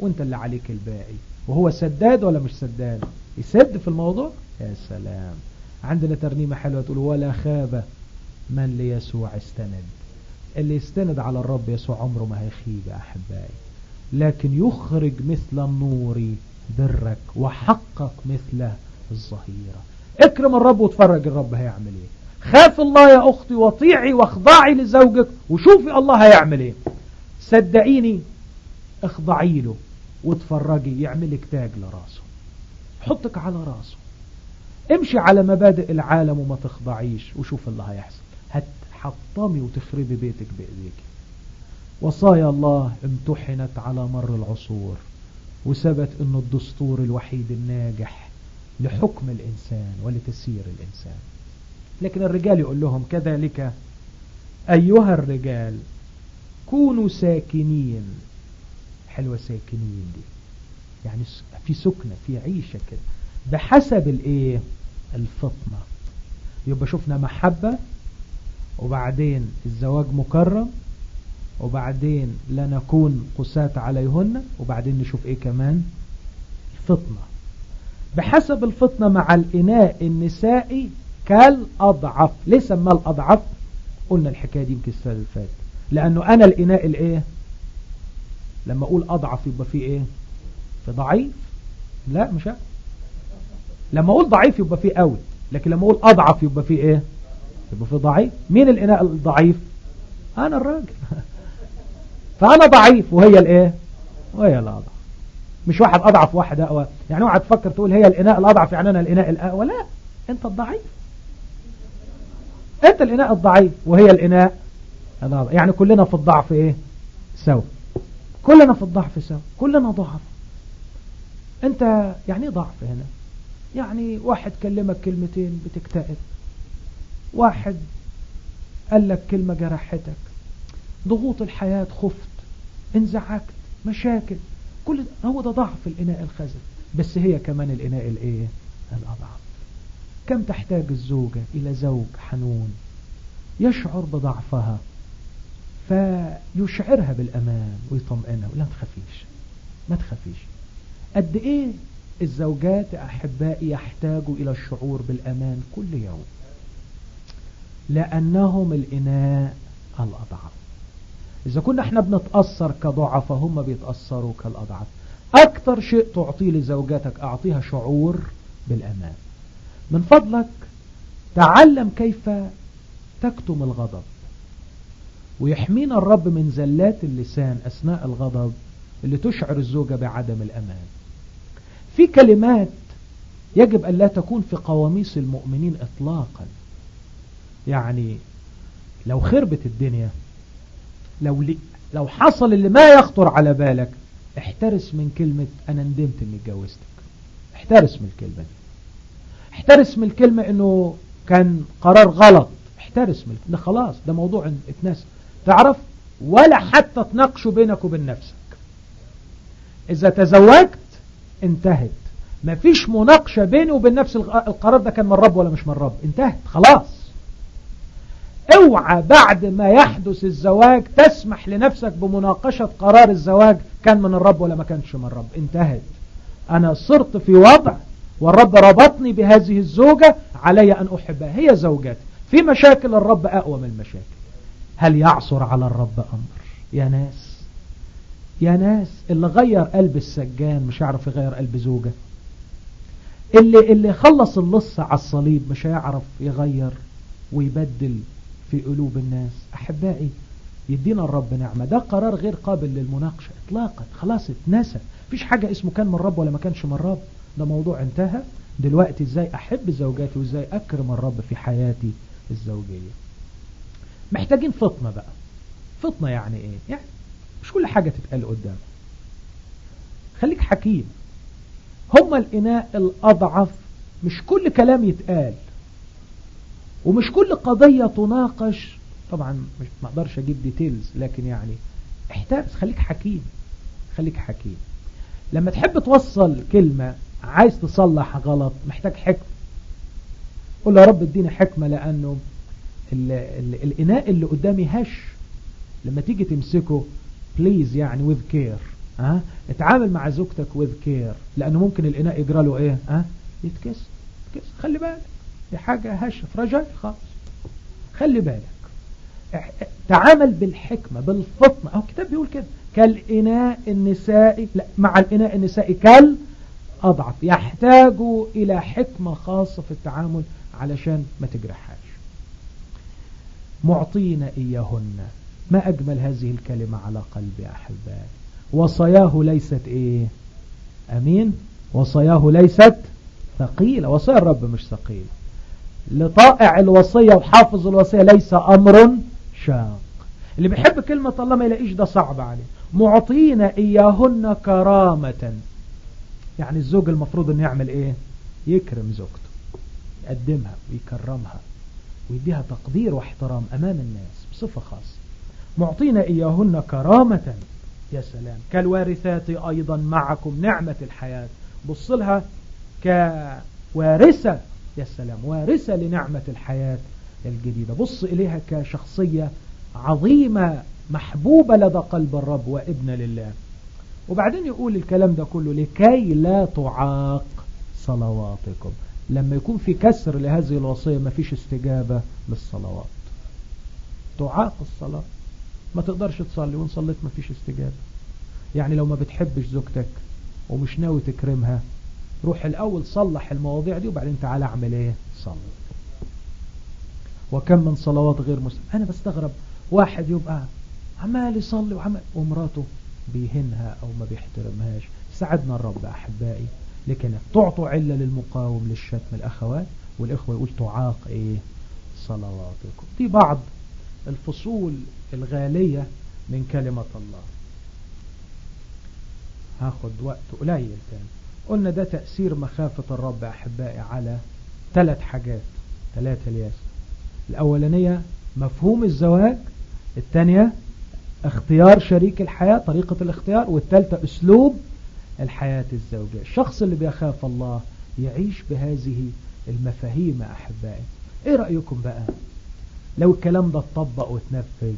وانت اللي عليك الباقي. وهو سداد ولا مش سداد؟ يسد في الموضوع. يا سلام. عندنا ترنيمة حلوة تقول ولا خاب من ليسوع استند. اللي يستند على الرب يسوع عمره ما هيخيب يا أحبائي، لكن يخرج مثل النور برك وحقق مثل الظهيرة. اكرم الرب وتفرج الرب هيعمل ايه. خاف الله يا أختي وطيعي واخضعي لزوجك وشوفي الله هيعمل ايه. صدقيني اخضعي له وتفرجي يعملك تاج لراسه، حطك على راسه. امشي على مبادئ العالم وما تخضعيش وشوف الله هيحصل. هتحطمي وتخربي بيتك بإيديك. وصايا الله امتحنت على مر العصور وثبت انه الدستور الوحيد الناجح لحكم الإنسان ولتسيير الإنسان. لكن الرجال يقول لهم كذلك أيها الرجال كونوا ساكنين. حلوة ساكنين دي، يعني في سكنة، في عيشة كده بحسب الايه الفطنة. يبقى شفنا محبة، وبعدين الزواج مكرم، وبعدين لا نكون قساة عليهن، وبعدين نشوف ايه كمان الفطنة. بحسب الفطنة مع الإناء النسائي كالأضعف. ليه سمى الأضعف؟ قلنا الحكاية دي يمكن السنة اللي فاتت. لأنه أنا الإناء الإيه؟ لما أقول أضعف يبقى فيه إيه؟ في ضعيف؟ لا مش هذا. لما أقول ضعيف يبقى فيه قوي، لكن لما أقول أضعف يبقى فيه إيه؟ يبقى فيه ضعيف. مين الإناء الضعيف؟ أنا الراجل. فأنا ضعيف وهي الإيه؟ وهي الأضعف. مش واحد أضعف واحد أقوى. يعني واحد تفكر تقول هي الإناء الأضعف يعني أنا الإناء الأقوى. لا، أنت الضعيف. أنت الإناء الضعيف وهي الإناء الأضعف. يعني كلنا في الضعف إيه؟ سوا. كلنا في الضعف سوا. كلنا ضعف. أنت يعني ضعف هنا؟ يعني واحد كلمك كلمتين بتكتئب، واحد قال لك كلمة جرحتك، ضغوط الحياة خفت، انزعجت، مشاكل، كل هو ده ضعف الإناء الخزن. بس هي كمان الإناء الإيه؟ الأضعف. كم تحتاج الزوجة إلى زوج حنون يشعر بضعفها فيشعرها بالأمان ويطمئنها ولا تخافيش ما تخافيش. قد إيه الزوجات أحبائي يحتاجوا إلى الشعور بالأمان كل يوم، لأنهم الإناء الأضعف. إذا كنا احنا بنتأثر كضعف هم بيتأثروا كالأضعف. أكثر شيء تعطيه لزوجاتك أعطيها شعور بالأمان. من فضلك تعلم كيف تكتم الغضب، ويحمينا الرب من زلات اللسان أثناء الغضب اللي تشعر الزوجة بعدم الأمان. في كلمات يجب أن لا تكون في قواميس المؤمنين إطلاقا. يعني لو خربت الدنيا، لو لي لو حصل اللي ما يخطر على بالك، احترس من كلمة أنا ندمت إني اتجوزتك. احترس من الكلمة دي. احترس من الكلمة إنه كان قرار غلط. احترس من ده. خلاص ده موضوع اتنسى. تعرف ولا حتى تناقشوا بينك وبين نفسك. إذا تزوجت انتهت. مفيش مناقشة بيني وبين نفس القرار ده كان من الرب ولا مش من الرب. انتهت خلاص. اوعى بعد ما يحدث الزواج تسمح لنفسك بمناقشة قرار الزواج كان من الرب ولا ما كانش من الرب. انتهت. انا صرت في وضع والرب ربطني بهذه الزوجة، علي ان احبها، هي زوجتي. في مشاكل الرب اقوى من المشاكل. هل يعصر على الرب امر؟ يا ناس يا ناس اللي غير قلب السجان مش هيعرف يغير قلب زوجة. اللي اللي خلص اللص على الصليب مش هيعرف يغير ويبدل في قلوب الناس. أحبائي يدينا الرب نعمة. ده قرار غير قابل للمناقشة إطلاقا. خلاص اتنسى. فيش حاجة اسمه كان من الرب ولا ما كانش من الرب. ده موضوع انتهى. دلوقتي ازاي أحب زوجاتي وازاي أكرم الرب في حياتي الزوجية. محتاجين فطنة بقى. فطنة يعني ايه؟ يعني مش كل حاجة تتقال قدام. خليك حكيم. هما الإناء الأضعف مش كل كلام يتقال، ومش كل قضية تناقش. طبعا مش ما اقدرش اجيب ديتيلز، لكن يعني احترس. خليك حكيم. خليك حكيم. لما تحب توصل كلمة عايز تصلح غلط محتاج حكمة. قول يا رب اديني حكمة، لأنه ال ال الإناء اللي قدامي هش. لما تيجي تمسكه بليز يعني with care. ها اتعامل مع زوجتك with care، لانه ممكن الاناء يجرى له ايه ها يتكسر. يتكسر خلي بالك، دي حاجة هشة في رجاء خالص. خلي بالك، تعامل بالحكمة بالفطنة. او الكتاب بيقول كده كالإناء النسائي، لا مع الإناء النسائي كالأضعف، يحتاج إلى حكمة خاصة في التعامل علشان ما تجرحهاش. معطينا إياهن، ما أجمل هذه الكلمة على قلبي أحبائي. وصاياه ليست إيه أمين، وصاياه ليست ثقيلة. وصايا الرب مش ثقيلة. لطائع الوصية وحافظ الوصية ليس أمر شاق. اللي بيحب كلمة الله ما يلاقيش ده صعب عليه. معطينا إياهن كرامة، يعني الزوج المفروض أن يعمل إيه؟ يكرم زوجته، يقدمها ويكرمها ويديها تقدير واحترام أمام الناس بصفة خاصة. معطينا إياهن كرامة، يا سلام، كالوارثات أيضا معكم نعمة الحياة. بص لها كوارثة، يا سلام، وارثة لنعمة الحياة الجديدة. بص إليها كشخصية عظيمة محبوبة لدى قلب الرب وابن لله. وبعدين يقول الكلام ده كله لكي لا تعاق صلواتكم. لما يكون في كسر لهذه الوصية ما فيش استجابة للصلوات. تعاق الصلاة، ما تقدرش تصلي، وان صليت ما فيش استجابة. يعني لو ما بتحبش زوجتك ومش ناوي تكرمها، روح الأول صلح المواضيع دي وبعدين تعالى اعمل ايه؟ صلي. وكم من صلوات غير مسلم. انا بستغرب واحد يبقى عمال يصلي وعمال ومراته بيهنها او ما بيحترمهاش. ساعدنا الرب احبائي، لكن تعطوا علة للمقاوم للشتم الاخوات والاخوة يقول تعاق ايه صلواتكم. دي بعض الفصول الغالية من كلمة الله. هاخد وقت قليل تاني. قلنا ده تأثير مخافة الرب أحبائي على ثلاث حاجات، ثلاثة لياس. الأولانية مفهوم الزواج، الثانية اختيار شريك الحياة، طريقة الاختيار، والثالثة أسلوب الحياة الزوجية. الشخص اللي بيخاف الله يعيش بهذه المفاهيم أحبائي. ايه رأيكم بقى لو الكلام ده اتطبق وتنفذ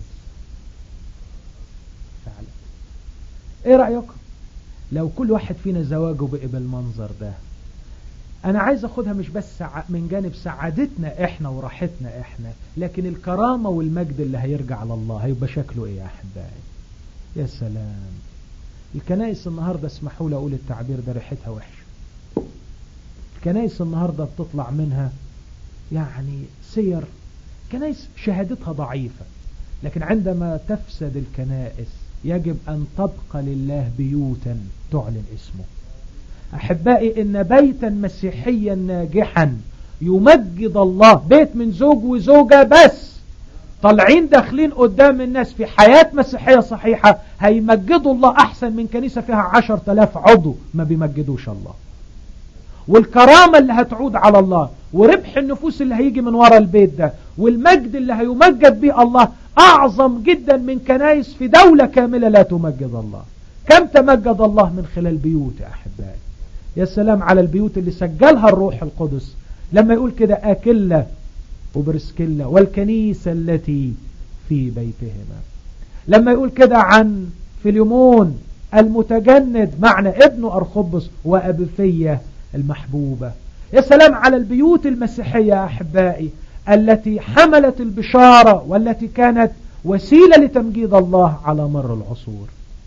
فعلا؟ ايه رأيكم لو كل واحد فينا زواجه بقى بالمنظر ده؟ انا عايز اخدها مش بس من جانب سعادتنا احنا وراحتنا احنا، لكن الكرامة والمجد اللي هيرجع لله هيبقى شكله ايه يا احبائي؟ يا سلام. الكنائس النهاردة اسمحوا لي اقول التعبير ده ريحتها وحشة. الكنائس النهاردة بتطلع منها يعني سير كنائس شهادتها ضعيفة، لكن عندما تفسد الكنائس يجب أن تبقى لله بيوتا تعلن اسمه. أحبائي، إن بيتا مسيحيا ناجحا يمجد الله، بيت من زوج وزوجة بس طالعين داخلين قدام الناس في حياة مسيحية صحيحة، هيمجدوا الله أحسن من كنيسة فيها عشر تلاف عضو ما بيمجدوش الله. والكرامة اللي هتعود على الله وربح النفوس اللي هيجي من وراء البيت ده والمجد اللي هيمجد به الله أعظم جدا من كنائس في دولة كاملة لا تمجد الله. كم تمجد الله من خلال بيوت يا أحبائي. يا سلام على البيوت اللي سجلها الروح القدس لما يقول كده أكلة وبرسكلة والكنيسة التي في بيتهما. لما يقول كده عن فيليمون المتجند معنى ابنه أرخبس وأبفية المحبوبة. يا سلام على البيوت المسيحية يا أحبائي التي حملت البشارة والتي كانت وسيلة لتمجيد الله على مر العصور.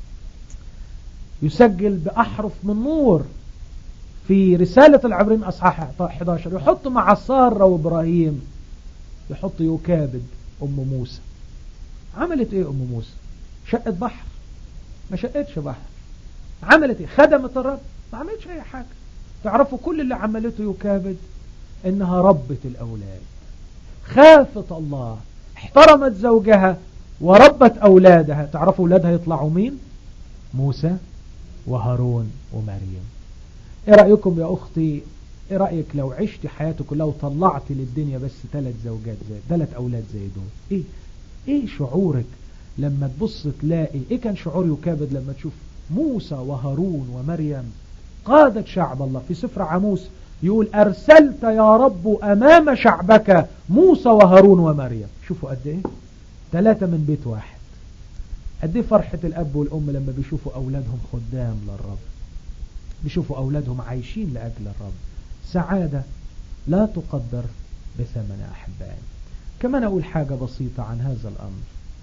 يسجل بأحرف من نور في رسالة العبرين أصحاح أحد عشر، يحط مع سارة وإبراهيم يحط يوكابد أم موسى. عملت إيه أم موسى؟ شقت بحر؟ ما شقتش بحر. عملت إيه؟ خدمت الرب؟ ما عملتش أي حاجة. تعرفوا كل اللي عملته يوكابد إنها ربت الأولاد، خافت الله، احترمت زوجها وربت أولادها. تعرفوا أولادها يطلعوا مين؟ موسى وهارون ومريم. ايه رأيكم يا أختي؟ ايه رأيك لو عشت حياتك كلها وطلعت للدنيا بس ثلاث زوجات زي ثلاث أولاد زي دول؟ ايه ايه شعورك لما تبص تلاقي؟ ايه كان شعور يكابد لما تشوف موسى وهارون ومريم قادة شعب الله؟ في سفر عموس يقول أرسلت يا رب أمام شعبك موسى وهارون ومريم. شوفوا قد ايه، ثلاثة من بيت واحد. قد ايه فرحة الأب والأم لما بيشوفوا أولادهم خدام للرب، بيشوفوا أولادهم عايشين لأجل الرب. سعادة لا تقدر بثمن أحبائي. كمان أقول حاجة بسيطة عن هذا الأمر.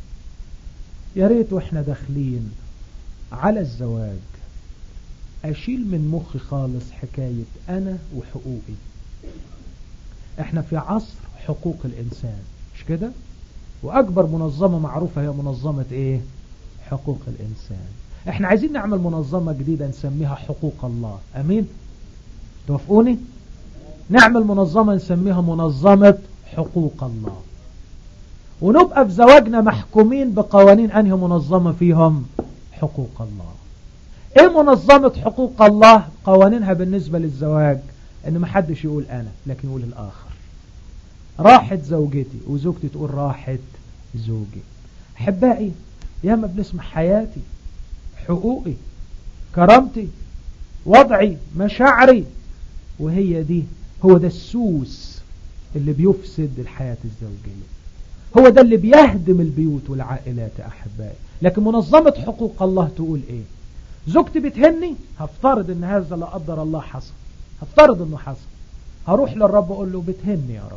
يا ريت وإحنا داخلين على الزواج أشيل من مخي خالص حكاية أنا وحقوقي. إحنا في عصر حقوق الإنسان، مش كده؟ وأكبر منظمة معروفة هي منظمة إيه؟ حقوق الإنسان. إحنا عايزين نعمل منظمة جديدة نسميها حقوق الله. أمين؟ توافقوني؟ نعمل منظمة نسميها منظمة حقوق الله، ونبقى في زواجنا محكومين بقوانين أنهي منظمة فيهم؟ حقوق الله. ايه منظمة حقوق الله؟ قوانينها بالنسبة للزواج ان محدش يقول انا لكن يقول الاخر. راحت زوجتي وزوجتي تقول راحت زوجي. احبائي ياما بنسمع حياتي، حقوقي، كرامتي، وضعي، مشاعري، وهي دي هو ده السوس اللي بيفسد الحياة الزوجية، هو ده اللي بيهدم البيوت والعائلات احبائي. لكن منظمة حقوق الله تقول ايه؟ زوجتي بتهني، هفترض ان هذا لا قدر الله حصل، هفترض انه حصل، هروح للرب اقول له بتهني يا رب،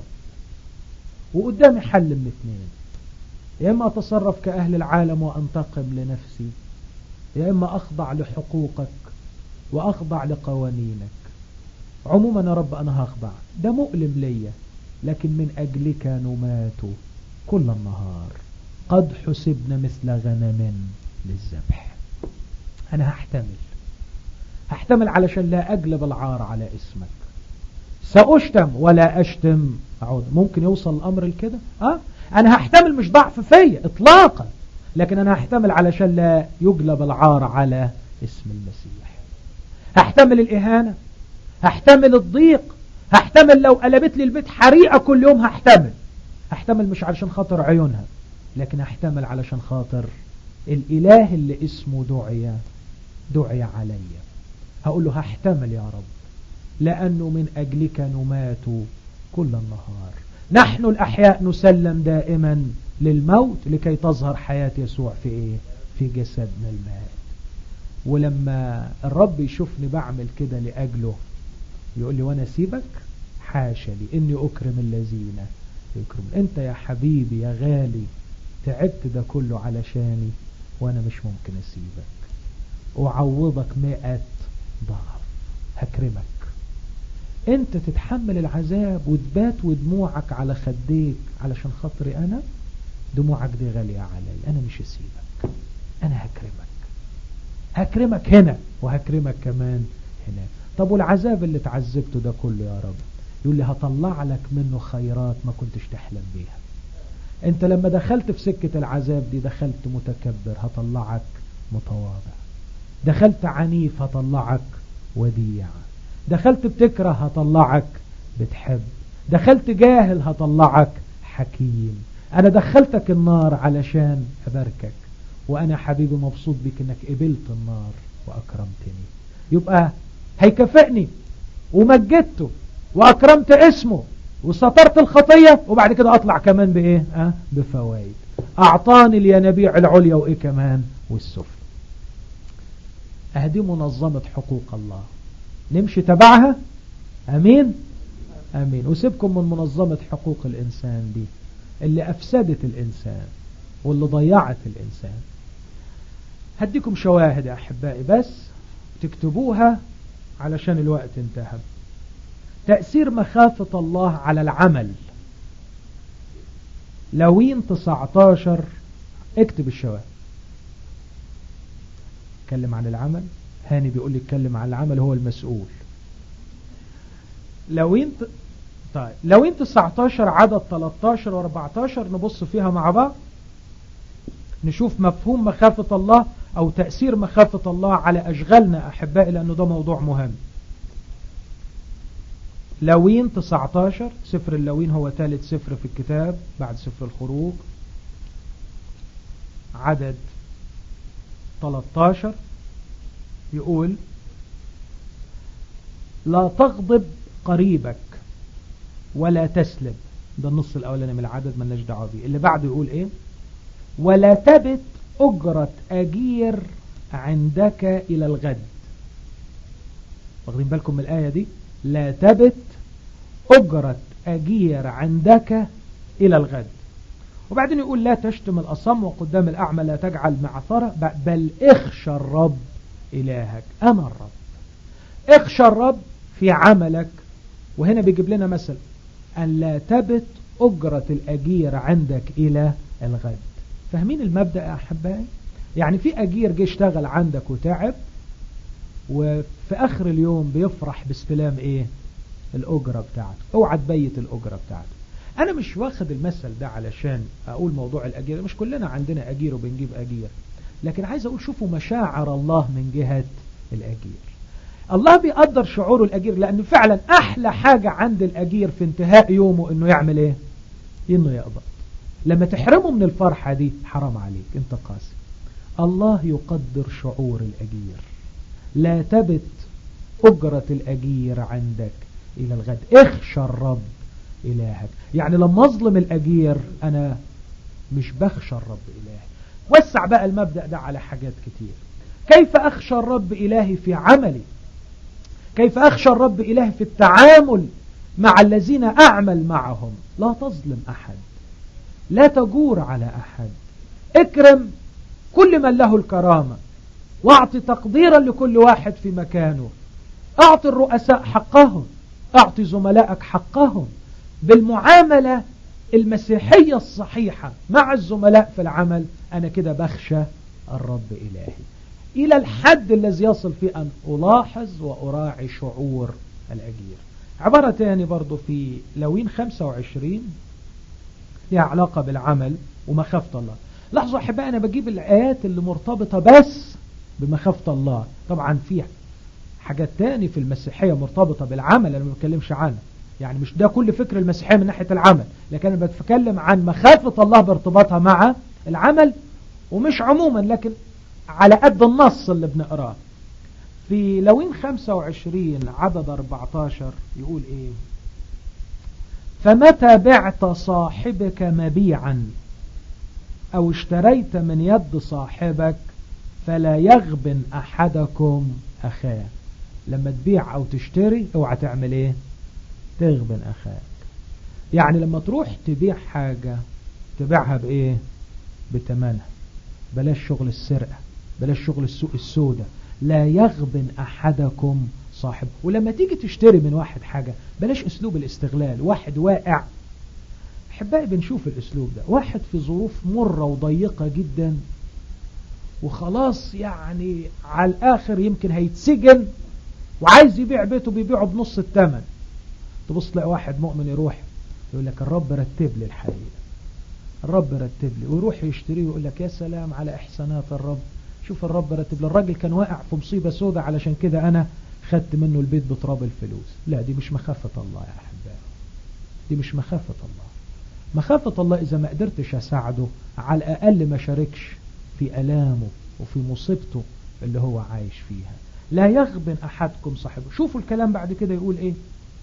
وقدامي حل من اتنين: يا اما اتصرف كأهل العالم وانتقم لنفسي، يا اما اخضع لحقوقك واخضع لقوانينك. عموما يا رب انا هخضع، ده مؤلم ليا، لكن من اجلك نمات كل النهار، قد حسبنا مثل غنم للذبح. أنا هحتمل هحتمل علشان لا أجلب العار على اسمك. سأشتم ولا أشتم أعود. ممكن يوصل الأمر لكده؟ أه؟ أنا هحتمل مش ضعف فيا إطلاقا، لكن أنا هحتمل علشان لا يجلب العار على اسم المسيح. هحتمل الإهانة، هحتمل الضيق، هحتمل لو قلبت لي البيت حريقة كل يوم، هحتمل هحتمل مش علشان خاطر عيونها، لكن هحتمل علشان خاطر الإله اللي اسمه دعي دعي علي. هقول له هحتمل يا رب، لأنه من أجلك نمات كل النهار. نحن الأحياء نسلم دائما للموت لكي تظهر حياة يسوع في إيه؟ في جسدنا المائت. ولما الرب يشوفني بعمل كده لأجله يقول لي وانا سيبك؟ حاشا لي، إني أكرم الذين يكرم. أنت يا حبيبي يا غالي تعبت ده كله علشاني، وانا مش ممكن اسيبك، اعوضك مئة ضعف، هكرمك. انت تتحمل العذاب وتبات ودموعك على خديك علشان خاطري انا، دموعك دي غالية علي، انا مش هسيبك، انا هكرمك هكرمك هنا وهكرمك كمان هنا. طب والعذاب اللي تعذبته ده كله يا رب؟ يقول لي هطلع لك منه خيرات ما كنتش تحلم بيها. انت لما دخلت في سكة العذاب دي دخلت متكبر، هطلعك متواضع. دخلت عنيف، هطلعك وديع. دخلت بتكره، هطلعك بتحب. دخلت جاهل، هطلعك حكيم. انا دخلتك النار علشان اباركك، وانا حبيبي مبسوط بك انك قبلت النار واكرمتني. يبقى هيكافئني ومجدته واكرمت اسمه وسترت الخطية، وبعد كده اطلع كمان بايه؟ أه؟ بفوائد. اعطاني الينابيع العليا وايه كمان؟ والسفل. اهدي منظمة حقوق الله، نمشي تبعها. امين امين. وسيبكم من منظمة حقوق الانسان دي اللي افسدت الانسان واللي ضيعت الانسان. هديكم شواهد يا احبائي بس تكتبوها علشان الوقت انتهى. تأثير مخافة الله على العمل. لوين تسعتاشر، اكتب الشواهد. اتكلم عن العمل. هاني بيقول لي اتكلم عن العمل، هو المسؤول. لوين ت... طيب لوين تسعتاشر عدد تلتاشر و اربعتاشر نبص فيها مع بعض، نشوف مفهوم مخافة الله او تأثير مخافة الله على اشغالنا احبائي، لانه ده موضوع مهم. لوين تسعتاشر، سفر اللوين هو ثالث سفر في الكتاب بعد سفر الخروج. عدد تلتاشر يقول لا تغضب قريبك ولا تسلب. ده النص الاولاني من العدد، مالناش دعوه بيه. اللي بعده يقول ايه؟ ولا تبت أجرة أجير عندك إلى الغد. واخدين بالكم من الآية دي؟ لا تبت أجرة أجير عندك إلى الغد. وبعدين يقول لا تشتم الأصم وقدام الأعمى لا تجعل معثرة، بل اخشى الرب إلهك. أنا الرب. اخشى الرب في عملك. وهنا بيجيب لنا مثل أن لا تبت أجرة الأجير عندك إلى الغد. فاهمين المبدأ يا أحبائي؟ يعني في أجير جه اشتغل عندك وتعب، وفي آخر اليوم بيفرح باستلام إيه؟ الأجرة بتاعته. اوعى تبيت الأجرة بتاعته. أنا مش واخد المثل ده علشان أقول موضوع الأجير، مش كلنا عندنا أجير وبنجيب أجير، لكن عايز أقول شوفوا مشاعر الله من جهة الأجير. الله بيقدر شعور الأجير، لأنه فعلا أحلى حاجة عند الأجير في انتهاء يومه إنه يعمل إيه؟ إنه يقبض. لما تحرمه من الفرحة دي حرام عليك، أنت قاسي. الله يقدر شعور الأجير. لا تبت أجرة الأجير عندك إلى الغد، اخشى الرب إلهك. يعني لما أظلم الأجير أنا مش بخشى الرب إلهي. وسع بقى المبدأ ده على حاجات كتير. كيف أخشى الرب إلهي في عملي؟ كيف أخشى الرب إلهي في التعامل مع الذين أعمل معهم؟ لا تظلم أحد، لا تجور على أحد، اكرم كل من له الكرامة، واعطي تقديرا لكل واحد في مكانه. اعطي الرؤساء حقهم، اعطي زملائك حقهم بالمعاملة المسيحية الصحيحة مع الزملاء في العمل. أنا كده بخشى الرب إلهي إلى الحد الذي يصل فيه أن ألاحظ وأراعي شعور الأجير. عبارة تاني برضو في لوين خمسة وعشرين لها علاقة بالعمل ومخافة الله. لاحظوا أحبائي أنا بجيب الآيات اللي مرتبطة بس بمخافة الله. طبعا في حاجات تاني في المسيحية مرتبطة بالعمل أنا ما بتكلمش عنها، يعني مش ده كل فكر المسيحية من ناحية العمل، لكن أنا بتكلم عن مخافة الله بارتباطها مع العمل، ومش عموما لكن على قد النص اللي بنقراه. في لوين خمسة وعشرين عدد أربعة عشر يقول إيه؟ فمتى بعت صاحبك مبيعا أو اشتريت من يد صاحبك فلا يغبن أحدكم أخاه. لما تبيع أو تشتري اوعى تعمل إيه؟ تغبن أخاك. يعني لما تروح تبيع حاجة تبيعها بإيه؟ بتمنها. بلاش شغل السرقة، بلاش شغل السوق السودة. لا يغبن أحدكم صاحب. ولما تيجي تشتري من واحد حاجة بلاش أسلوب الاستغلال. واحد واقع، أحبائي بنشوف الأسلوب ده، واحد في ظروف مرة وضيقة جدا وخلاص يعني على الآخر يمكن هيتسجن وعايز يبيع بيته بيبيعه بنص الثمن. تبص تلاقي واحد مؤمن يروح يقول لك الرب رتب لي الحقيقة، الرب رتب لي، ويروح يشتريه ويقول لك يا سلام على إحسانات الرب، شوف الرب رتب لي. الراجل كان واقع في مصيبة سودة علشان كده أنا خدت منه البيت بتراب الفلوس. لا، دي مش مخافة الله يا أحبائي، دي مش مخافة الله. مخافة الله إذا ما قدرتش أساعده على الأقل ما شاركش في ألامه وفي مصيبته اللي هو عايش فيها. لا يغبن أحدكم صاحبه. شوفوا الكلام بعد كده يقول إيه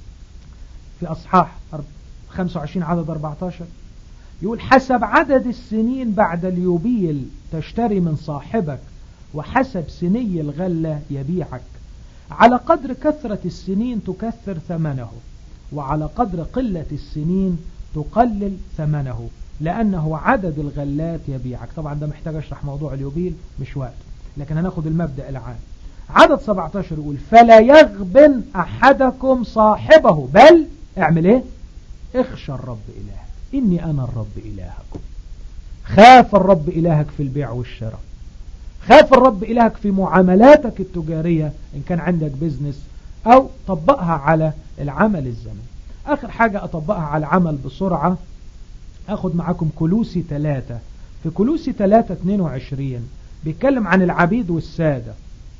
في أصحاح خمسة وعشرين عدد أربعة عشر. يقول حسب عدد السنين بعد اليوبيل تشتري من صاحبك، وحسب سني الغلة يبيعك. على قدر كثرة السنين تكثر ثمنه، وعلى قدر قلة السنين تقلل ثمنه، لأنه عدد الغلات يبيعك. طبعا ده محتاج أشرح موضوع اليوبيل مش وقت، لكن هناخد المبدأ العام. عدد سبعة عشر يقول فلا يغبن أحدكم صاحبه، بل اعمل ايه؟ اخشى الرب إلهك، إني أنا الرب إلهكم. خاف الرب إلهك في البيع والشراء، خاف الرب إلهك في معاملاتك التجارية إن كان عندك بيزنس، أو طبقها على العمل الزمني. آخر حاجة أطبقها على العمل بسرعة، أخذ معكم كولوسي ثلاثة. في كولوسي ثلاثة اثنين وعشرين بيتكلم عن العبيد والسادة.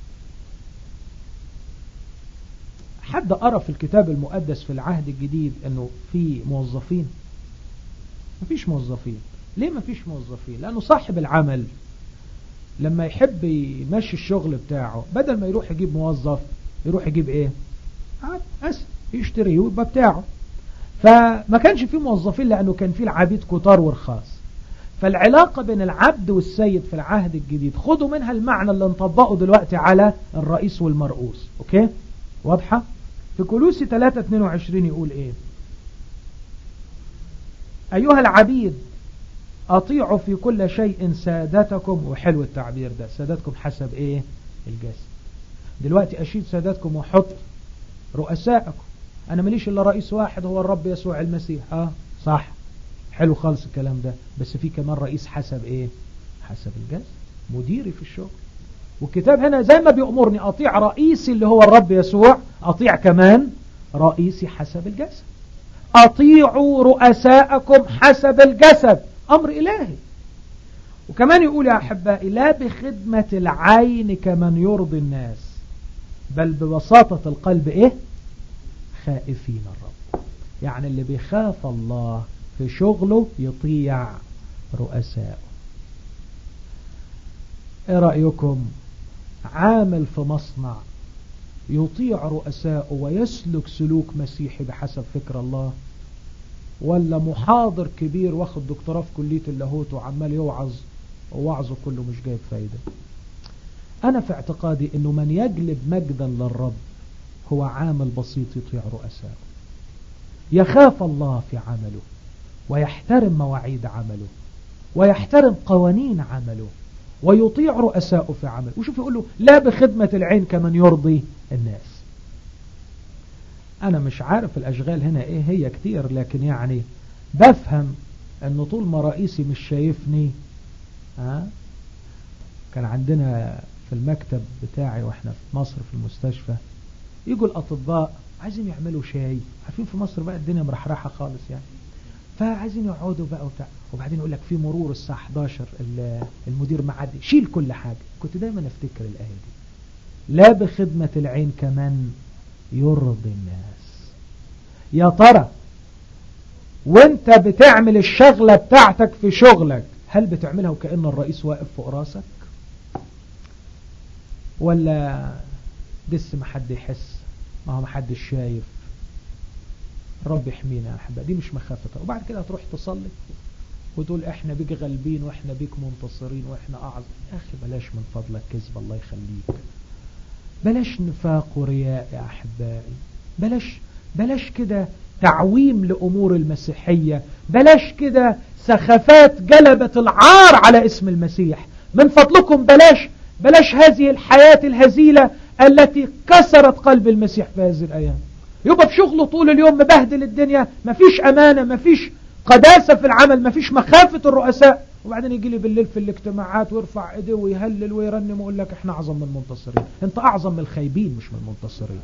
حد أرى في الكتاب المقدس في العهد الجديد أنه في موظفين؟ مفيش موظفين. ليه مفيش موظفين؟ لأنه صاحب العمل لما يحب يمشي الشغل بتاعه بدل ما يروح يجيب موظف يروح يجيب ايه؟ أسد يشتريه ويبقى بتاعه. فما كانش فيه موظفين لأنه كان فيه العبيد كتار ورخاص. فالعلاقة بين العبد والسيد في العهد الجديد خدوا منها المعنى اللي نطبقه دلوقتي على الرئيس والمرؤوس. اوكي واضحة؟ في كولوسي ثلاثة اثنين وعشرين يقول ايه؟ ايها العبيد اطيعوا في كل شيء سادتكم. وحلو التعبير ده، سادتكم حسب ايه؟ الجسد. دلوقتي اشيد سادتكم وحط رؤسائكم. انا ماليش الا رئيس واحد هو الرب يسوع المسيح. اه صح، حلو خالص الكلام ده، بس في كمان رئيس حسب ايه؟ حسب الجسد، مديري في الشغل. والكتاب هنا زي ما بيأمرني اطيع رئيسي اللي هو الرب يسوع، اطيع كمان رئيسي حسب الجسد. اطيعوا رؤساءكم حسب الجسد، امر الهي. وكمان يقول يا احبائي لا بخدمة العين كمن يرضي الناس، بل ببساطة القلب ايه؟ خائفين الرب. يعني اللي بيخاف الله في شغله يطيع رؤسائه. ايه رأيكم؟ عامل في مصنع يطيع رؤسائه ويسلك سلوك مسيحي بحسب فكر الله، ولا محاضر كبير واخد دكتوراه في كلية اللاهوت وعمال يوعظ ووعظه كله مش جايب فايدة؟ انا في اعتقادي انه من يجلب مجدا للرب هو عامل بسيط يطيع رؤسائه، يخاف الله في عمله ويحترم مواعيد عمله ويحترم قوانين عمله ويطيع رؤسائه في عمله. وشوف يقول له لا بخدمة العين كمن يرضي الناس. انا مش عارف الاشغال هنا ايه هي كتير، لكن يعني بفهم انه طول ما رئيسي مش شايفني. ها كان عندنا في المكتب بتاعي واحنا في مصر في المستشفى يجوا الاطباء عايزين يعملوا شاي، عارفين في مصر بقى الدنيا مرحرحة خالص يعني، فعايزين يقعدوا بقى وبتاع، وبعدين يقول لك في مرور الساعة احداشر المدير معدي شيل كل حاجة. كنت دايما افتكر الآية دي، لا بخدمة العين كمن يرضي الناس. يا ترى وانت بتعمل الشغلة بتاعتك في شغلك هل بتعملها وكأن الرئيس واقف فوق راسك، ولا دس ما حد يحس، ما هو ما حد شايف؟ رب يحمينا يا أحبة، دي مش مخافة. وبعد كده هتروح تصلي وتقول احنا بيك غالبين واحنا بيك منتصرين واحنا اعظم. يا اخي بلاش من فضلك كذب، الله يخليك. بلاش نفاق ورياء يا احبائي، بلاش بلاش كده تعويم لامور المسيحية، بلاش كده سخافات جلبت العار على اسم المسيح. من فضلكم بلاش بلاش هذه الحياة الهزيلة التي كسرت قلب المسيح في هذه الايام. يبقى في شغله طول اليوم مبهدل الدنيا، مفيش امانة، مفيش قداسة في العمل، مفيش مخافة الرؤساء، وبعدين يجي لي بالليل في الاجتماعات ويرفع ايديه ويهلل ويرنم ويقول لك احنا اعظم من المنتصرين. انت اعظم من الخايبين مش من المنتصرين.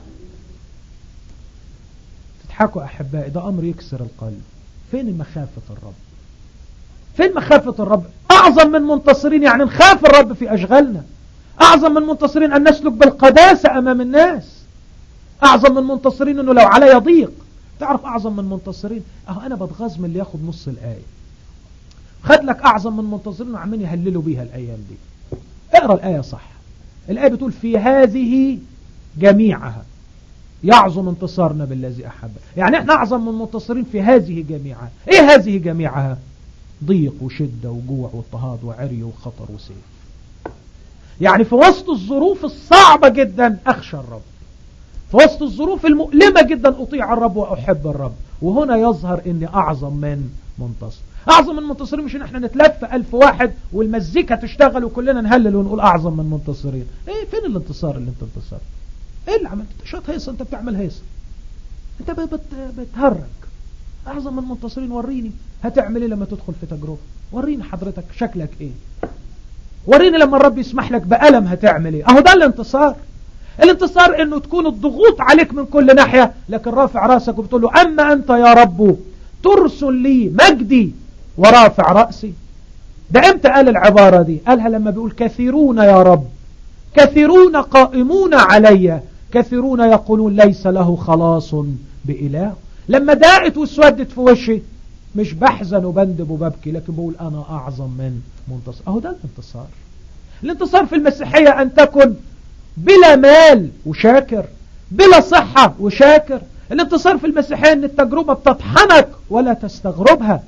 تضحكوا احبائي، ده امر يكسر القلب. فين مخافة الرب؟ فين مخافة الرب؟ اعظم من منتصرين يعني نخاف الرب في اشغالنا، اعظم من منتصرين ان نسلك بالقداسة امام الناس، اعظم من منتصرين انه لو علي ضيق. تعرف اعظم من منتصرين؟ اهو انا بتغاظ من اللي ياخد نص الايه، خد لك اعظم من منتصرين وعمالين يهللوا بيها الايام دي. اقرا الايه صح. الايه بتقول في هذه جميعها يعظم انتصارنا بالذي احب. يعني احنا اعظم من منتصرين في هذه جميعها. ايه هذه جميعها؟ ضيق وشده وجوع واضطهاد وعري وخطر وسيف. يعني في وسط الظروف الصعبه جدا اخشى الرب، في وسط الظروف المؤلمة جدا أطيع الرب وأحب الرب. وهنا يظهر أني أعظم من منتصر. أعظم من منتصرين مش إن احنا نتلف ألف واحد والمزيكا تشتغل وكلنا نهلل ونقول أعظم من منتصرين. إيه فين الانتصار اللي أنت انتصر؟ إيه اللي عملت؟ شاط هيصة، أنت بتعمل هيصة، أنت بت بتهرج. أعظم من منتصرين، وريني هتعمل إيه لما تدخل في تجربة، وريني حضرتك شكلك إيه، وريني لما الرب يسمح لك بألم هتعمل إيه. أهو ده الانتصار. الانتصار انه تكون الضغوط عليك من كل ناحية لكن رافع راسك وبتقول له اما انت يا رب ترسل لي مجدي ورافع رأسي. ده امتى قال العبارة دي؟ قالها لما بيقول كثيرون يا رب، كثيرون قائمون علي، كثيرون يقولون ليس له خلاص بإله. لما داقت واسودت في وشي مش بحزن وبندب وببكي، لكن بقول انا اعظم من منتصر. اهو ده الانتصار. الانتصار في المسيحية ان تكن بلا مال وشاكر، بلا صحة وشاكر. الانتصار في المسيحية ان التجربة بتطحنك ولا تستغربها.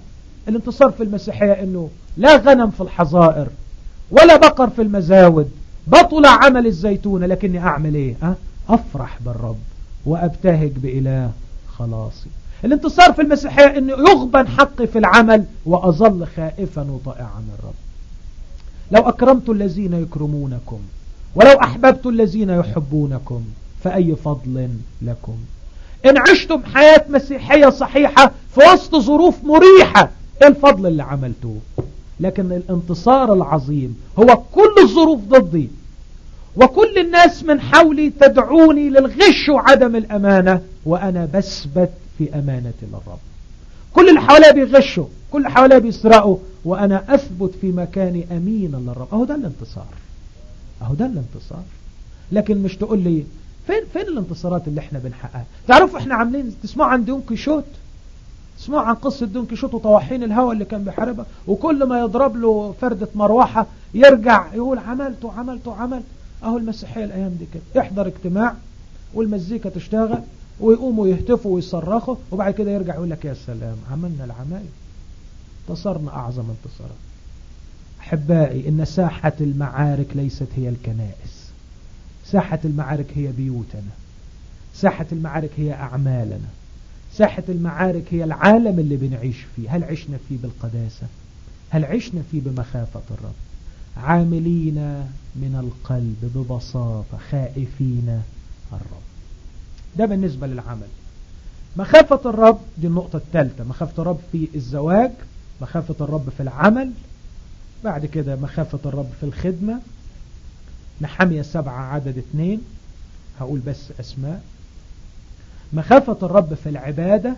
الانتصار في المسيحية انه لا غنم في الحظائر ولا بقر في المزاود، بطل عمل الزيتونة، لكني اعمل ايه؟ أه؟ افرح بالرب وابتهج بإله خلاصي. الانتصار في المسيحية انه يغبن حقي في العمل واظل خائفا وطائعا الرب. لو اكرمت الذين يكرمونكم ولو احببت الذين يحبونكم فاي فضل لكم. ان عشتم حياة مسيحية صحيحة في وسط ظروف مريحة، ايه الفضل اللي عملتوه؟ لكن الانتصار العظيم هو كل الظروف ضدي وكل الناس من حولي تدعوني للغش وعدم الامانة، وانا بثبت في امانة للرب. كل اللي حواليا بيغشوا، كل اللي حواليا بيسرقوا، وانا اثبت في مكاني امينا للرب. اهو ده الانتصار، اهو ده الانتصار. لكن مش تقول لي فين فين الانتصارات اللي احنا بنحققها؟ تعرفوا احنا عاملين، تسمعوا عن دون كيشوت؟ تسمعوا عن قصة دون كيشوت وطواحين الهوى اللي كان بيحاربها، وكل ما يضرب له فردة مروحة يرجع يقول عملت وعملت وعملت. اهو المسيحية الايام دي كده، يحضر اجتماع والمزيكا تشتغل ويقوموا يهتفوا ويصرخوا، وبعد كده يرجع يقول لك يا سلام عملنا العمل، انتصرنا اعظم انتصارات. احبائي، ان ساحة المعارك ليست هي الكنائس، ساحة المعارك هي بيوتنا، ساحة المعارك هي اعمالنا، ساحة المعارك هي العالم اللي بنعيش فيه. هل عشنا فيه بالقداسة؟ هل عشنا فيه بمخافة الرب؟ عاملين من القلب ببساطة خائفين الرب. ده بالنسبة للعمل. مخافة الرب دي النقطة الثالثة، مخافة الرب في الزواج، مخافة الرب في العمل، بعد كده مخافة الرب في الخدمة. نحمية سبعة عدد اثنين، هقول بس اسماء. مخافة الرب في العبادة،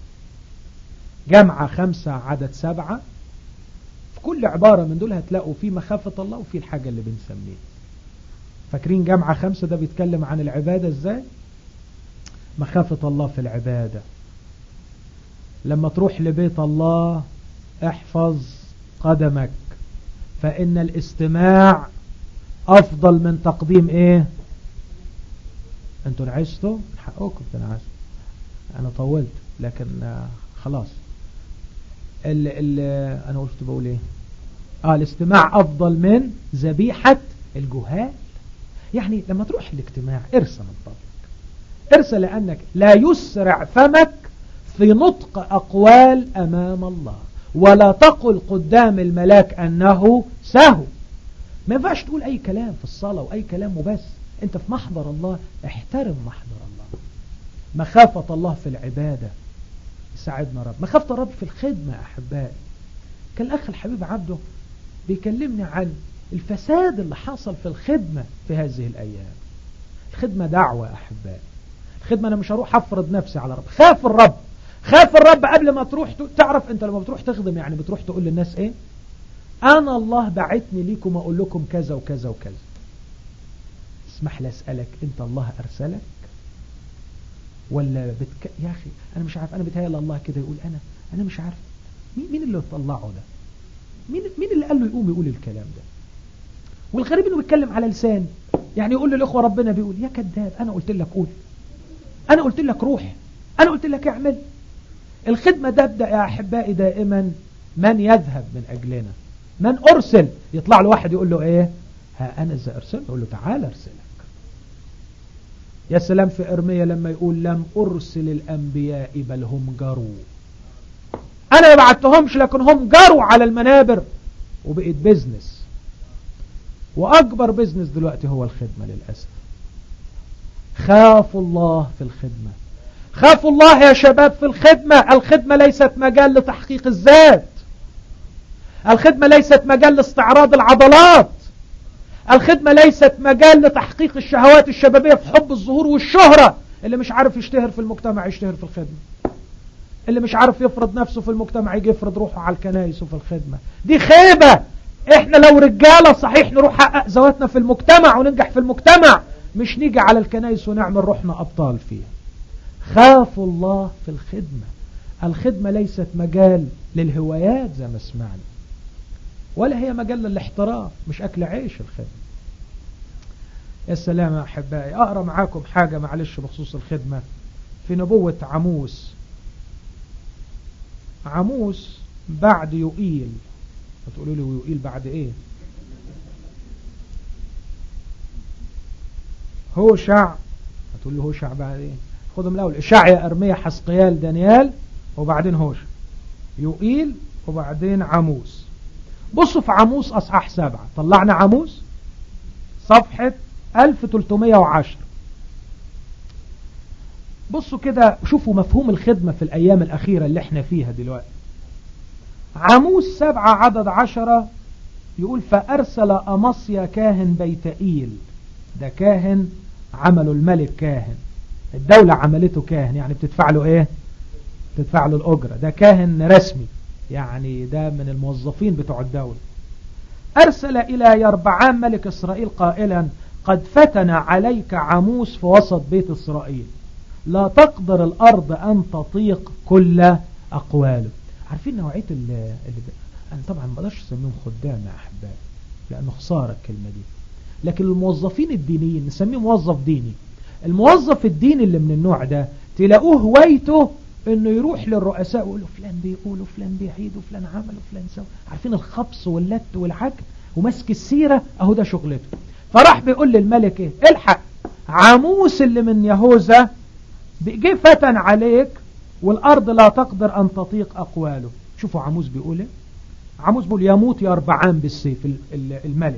جمعة خمسة عدد سبعة. في كل عبارة من دول هتلاقوا في مخافة الله وفي الحاجة اللي بنسميه. فاكرين جمعة خمسة ده بيتكلم عن العبادة ازاي؟ مخافة الله في العبادة، لما تروح لبيت الله احفظ قدمك، فإن الاستماع أفضل من تقديم إيه؟ أنتوا نعشتوا حقوكم تنعشوا، أنا طولت لكن خلاص. ال ال أنا قلت بقول إيه؟ آه الاستماع أفضل من ذبيحة الجهال. يعني لما تروح الاجتماع ارسى من فضلك، ارسى، لأنك لا يسرع فمك في نطق أقوال أمام الله، ولا تقل قدام الملاك أنه سهو. ما ينفعش تقول أي كلام في الصلاة وأي كلام وبس. أنت في محضر الله، احترم محضر الله. مخافة الله في العبادة يساعدنا رب. مخافة الرب في الخدمة أحبائي. كان الأخ الحبيب عبده بيكلمني عن الفساد اللي حصل في الخدمة في هذه الأيام. الخدمة دعوة أحبائي. الخدمة أنا مش هروح أفرض نفسي على رب. خاف الرب، خاف الرب قبل ما تروح. تعرف أنت لما بتروح تخدم يعني بتروح تقول للناس إيه؟ أنا الله بعتني ليكم أقول لكم كذا وكذا وكذا. اسمح لي أسألك، أنت الله أرسلك ولا بتك... يا أخي أنا مش عارف. أنا بتهيألي الله كده يقول أنا أنا مش عارف مين مين اللي طلعه ده، مين مين اللي قال له يقوم يقول الكلام ده. والغريب إنه بيتكلم على لسان، يعني يقول للإخوة ربنا بيقول يا كذاب، أنا قلت لك قول، أنا قلت لك روح، أنا قلت لك اعمل. الخدمة تبدأ يا أحبائي دائما من يذهب من أجلنا، من أرسل. يطلع له واحد يقول له إيه؟ ها أنا إذا أرسل، يقول له تعال أرسلك. يا سلام في إرميا لما يقول لم أرسل الأنبياء بل هم جروا. أنا ما بعتهمش لكن هم جروا على المنابر وبقيت بيزنس. وأكبر بيزنس دلوقتي هو الخدمة للأسف. خافوا الله في الخدمة، خافوا الله يا شباب في الخدمة. الخدمة ليست مجال لتحقيق الذات، الخدمة ليست مجال لاستعراض العضلات، الخدمة ليست مجال لتحقيق الشهوات الشبابية في حب الظهور والشهرة. اللي مش عارف يشتهر في المجتمع يشتهر في الخدمة، اللي مش عارف يفرض نفسه في المجتمع يجي يفرض روحه على الكنائس وفي الخدمة. دي خيبة. احنا لو رجالة صحيح نروح حقق ذواتنا في المجتمع وننجح في المجتمع، مش نيجي على الكنائس ونعمل روحنا أبطال فيها. خافوا الله في الخدمة. الخدمة ليست مجال للهوايات زي ما سمعنا، ولا هي مجال للاحتراف، مش أكل عيش الخدمة. يا سلام يا أحبائي. أقرأ معاكم حاجة معلش بخصوص الخدمة في نبوة عموس. عموس بعد يوئيل. هتقولوا لي يوئيل بعد ايه؟ هوشع. هتقول لي هوشع بعد ايه؟ خدهم الاول: اشعيا، ارميا، حسقيال، دانيال، وبعدين هوشع. يوئيل وبعدين عاموس. بصوا في عاموس اصحاح سبعة. طلعنا عاموس صفحة ألف وثلاثمائة وعشرة. بصوا كده، شوفوا مفهوم الخدمة في الأيام الأخيرة اللي احنا فيها دلوقتي. عاموس سبعة عدد عشرة يقول: فأرسل أمصيا كاهن بيتئيل. ده كاهن عمله الملك كاهن، الدولة عملته كاهن، يعني بتدفع له ايه؟ بتدفع له الأجرة. ده كاهن رسمي، يعني ده من الموظفين بتوع الدولة. أرسل إلى يربعام ملك إسرائيل قائلا: قد فتن عليك عاموس في وسط بيت إسرائيل، لا تقدر الأرض أن تطيق كل أقواله. عارفين نوعية اللي, اللي أنا طبعا ما بقدرش أسميهم خدام يا أحبائي لأنه خسارة الكلمة دي، لكن الموظفين الدينيين نسميه موظف ديني. الموظف الديني اللي من النوع ده تلاقوه هوايته انه يروح للرؤساء ويقول له فلان بيقول وفلان بيعيد وفلان عمل وفلان سوى. عارفين الخبص واللت والعك ومسك السيرة، اهو ده شغلته. فراح بيقول للملك ايه؟ الحق عاموس اللي من يهوذا جه فتن عليك والارض لا تقدر ان تطيق اقواله. شوفوا عاموس بيقول ايه. عاموس بيقول: يموت يربعام بالسيف الملك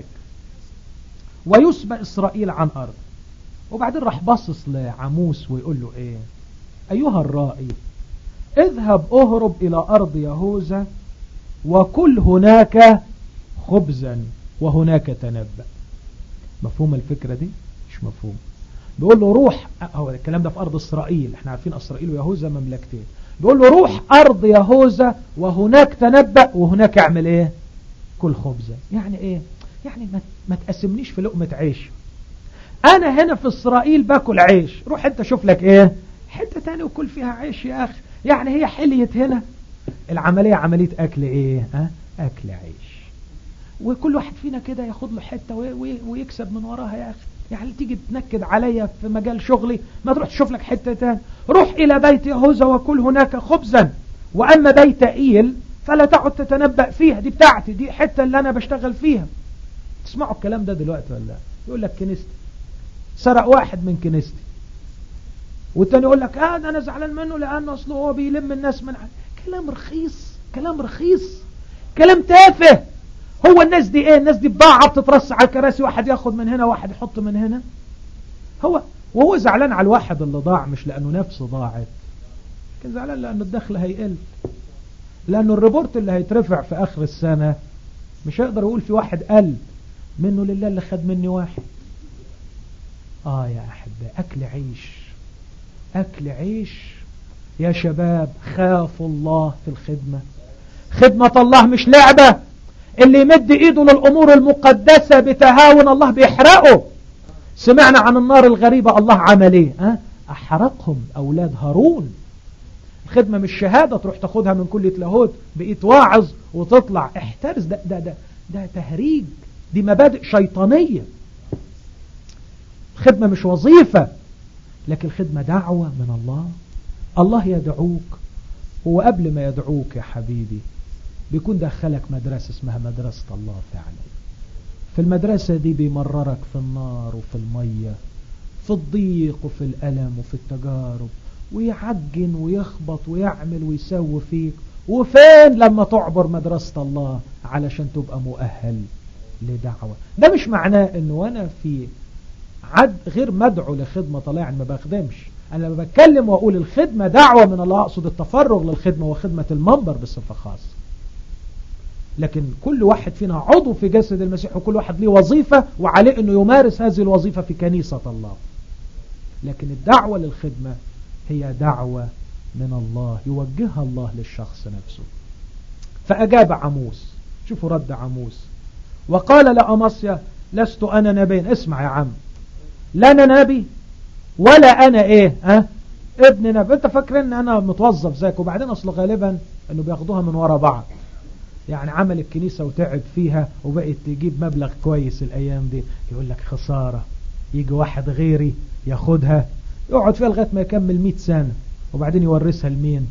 ويسبى اسرائيل عن ارض. وبعدين راح باصص لعاموس ويقول له ايه؟ ايها الرائي، اذهب اهرب الى ارض يهوذا وكل هناك خبزا وهناك تنبأ. مفهوم الفكرة دي؟ مش مفهوم. بيقول له روح، هو الكلام ده في ارض اسرائيل، احنا عارفين اسرائيل ويهوذا مملكتين. بيقول له روح ارض يهوذا وهناك تنبأ وهناك اعمل ايه؟ كل خبزا. يعني ايه؟ يعني ما, ما تقسمنيش في لقمة عيش. انا هنا في اسرائيل باكل عيش، روح انت شوف لك ايه حتة تاني وكل فيها عيش يا اخي. يعني هي حلية هنا العملية عملية اكل ايه؟ ها؟ اكل عيش. وكل واحد فينا كده ياخد له حتة ويكسب من وراها يا اخي. يعني تيجي تنكد عليا في مجال شغلي، ما تروح تشوف لك حتة تاني. روح الى بيت يهوذا وكل هناك خبزا، واما بيت ايل فلا تعد تتنبأ فيها، دي بتاعتي، دي حتة اللي انا بشتغل فيها. تسمعوا الكلام ده دلوقتي ولا؟ يقول لك كنيستي سرق واحد من كنيستي، والتاني يقول لك اه انا زعلان منه لانه اصله هو بيلم الناس من عن. كلام رخيص، كلام رخيص، كلام تافه. هو الناس دي ايه؟ الناس دي بضاعة بتترص على الكراسي، واحد ياخد من هنا واحد يحط من هنا. هو وهو زعلان على الواحد اللي ضاع، مش لانه نفسه ضاعت، كان زعلان لانه الدخل هيقل، لانه الريبورت اللي هيترفع في اخر السنة مش هيقدر يقول في واحد قل منه لله اللي خد مني واحد. آه يا أحباء، أكل عيش، أكل عيش يا شباب. خافوا الله في الخدمة. خدمة الله مش لعبة. اللي يمد إيده للأمور المقدسة بتهاون الله بيحرقه. سمعنا عن النار الغريبة، الله عمل إيه؟ أه؟ أحرقهم أولاد هارون. الخدمة مش شهادة تروح تاخدها من كل لاهوت بقيت واعظ وتطلع. احترز، ده, ده, ده, ده تهريج، دي مبادئ شيطانية. الخدمة مش وظيفة، لكن الخدمة دعوة من الله. الله يدعوك، هو قبل ما يدعوك يا حبيبي بيكون دخلك مدرسة اسمها مدرسة الله فعلا. في المدرسة دي بيمررك في النار وفي المية، في الضيق وفي الألم وفي التجارب، ويعجن ويخبط ويعمل ويسوي فيك. وفين لما تعبر مدرسة الله علشان تبقى مؤهل لدعوة؟ ده مش معناه انه وانا في عد غير مدعو لخدمة طلع ما بخدمش. انا لما بتكلم واقول الخدمة دعوة من الله اقصد التفرغ للخدمة وخدمة المنبر بصفة خاصة. لكن كل واحد فينا عضو في جسد المسيح، وكل واحد ليه وظيفة وعليه انه يمارس هذه الوظيفة في كنيسة الله. لكن الدعوة للخدمة هي دعوة من الله يوجهها الله للشخص نفسه. فأجاب عاموس، شوفوا رد عاموس، وقال لأمصيا لست أنا نبي. اسمع يا عم، لا أنا نبي ولا أنا إيه أه؟ ابن نبي. أنت فاكرين أن أنا متوظف زيك؟ وبعدين أصله غالبا أنه بياخدوها من وراء بعض. يعني عمل الكنيسة وتعب فيها وبقت تجيب مبلغ كويس الأيام دي، يقول لك خسارة، يجي واحد غيري ياخدها يقعد فيها لغاية ما يكمل مئة سنة وبعدين يورثها لمين؟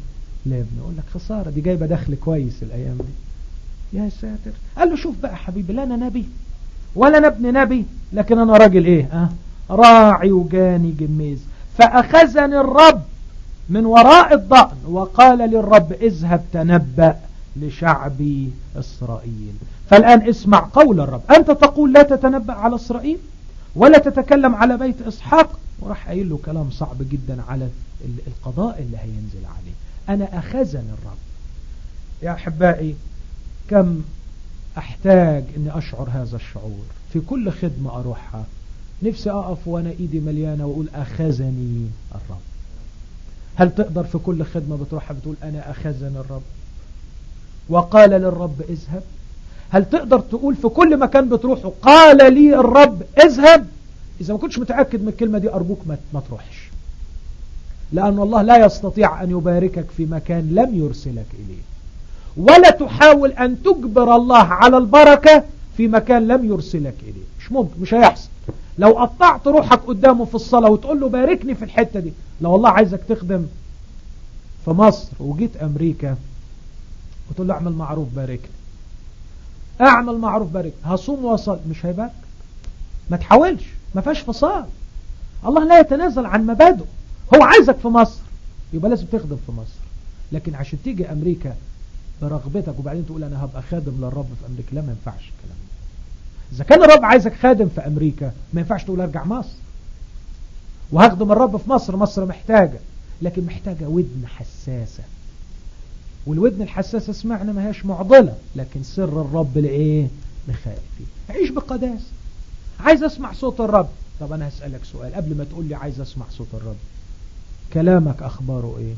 لابنه. يقول لك خسارة دي جايبة دخل كويس الأيام دي. يا ساتر. قال له شوف بقى حبيبي، لا أنا نبي ولا أنا ابن نبي، لكن أنا راجل إيه أه؟ راعي وجاني جميز. فأخذني الرب من وراء الضأن وقال للرب اذهب تنبأ لشعبي إسرائيل. فالآن اسمع قول الرب، أنت تقول لا تتنبأ على إسرائيل ولا تتكلم على بيت إسحاق. وراح قايل له كلام صعب جدا على القضاء اللي هينزل عليه. أنا أخذني الرب. يا أحبائي، كم أحتاج أني أشعر هذا الشعور في كل خدمة أروحها. نفسي أقف وأنا إيدي مليانة وأقول أخذني الرب. هل تقدر في كل خدمة بتروحها بتقول أنا أخذني الرب وقال للرب اذهب؟ هل تقدر تقول في كل مكان بتروحه قال لي الرب اذهب؟ إذا ما كنتش متأكد من الكلمة دي أرجوك ما تروحش، لأن الله لا يستطيع أن يباركك في مكان لم يرسلك إليه، ولا تحاول أن تجبر الله على البركة في مكان لم يرسلك إليه. مش ممكن، مش هيحصل. لو قطعت روحك قدامه في الصلاة وتقول له باركني في الحتة دي، لو الله عايزك تخدم في مصر وجيت أمريكا وتقول له اعمل معروف باركني، اعمل معروف باركني، هصوم وصل، مش هيبارك. ما تحاولش، ما فيهاش فصال. الله لا يتنازل عن مبادئه. هو عايزك في مصر يبقى لازم تخدم في مصر، لكن عشان تيجي أمريكا برغبتك وبعدين تقول أنا هبقى خادم للرب في أمريكا، لا، ما ينفعش الكلام ده. إذا كان الرب عايزك خادم في أمريكا ما ينفعش تقول أرجع مصر وهخدم الرب في مصر. مصر محتاجة، لكن محتاجة ودن حساسة، والودن الحساسة سمعنا ما هيش معضلة، لكن سر الرب لإيه؟ لخائفين. عيش بقداسة. عايز أسمع صوت الرب. طب أنا هسألك سؤال قبل ما تقول لي عايز أسمع صوت الرب. كلامك أخباره إيه؟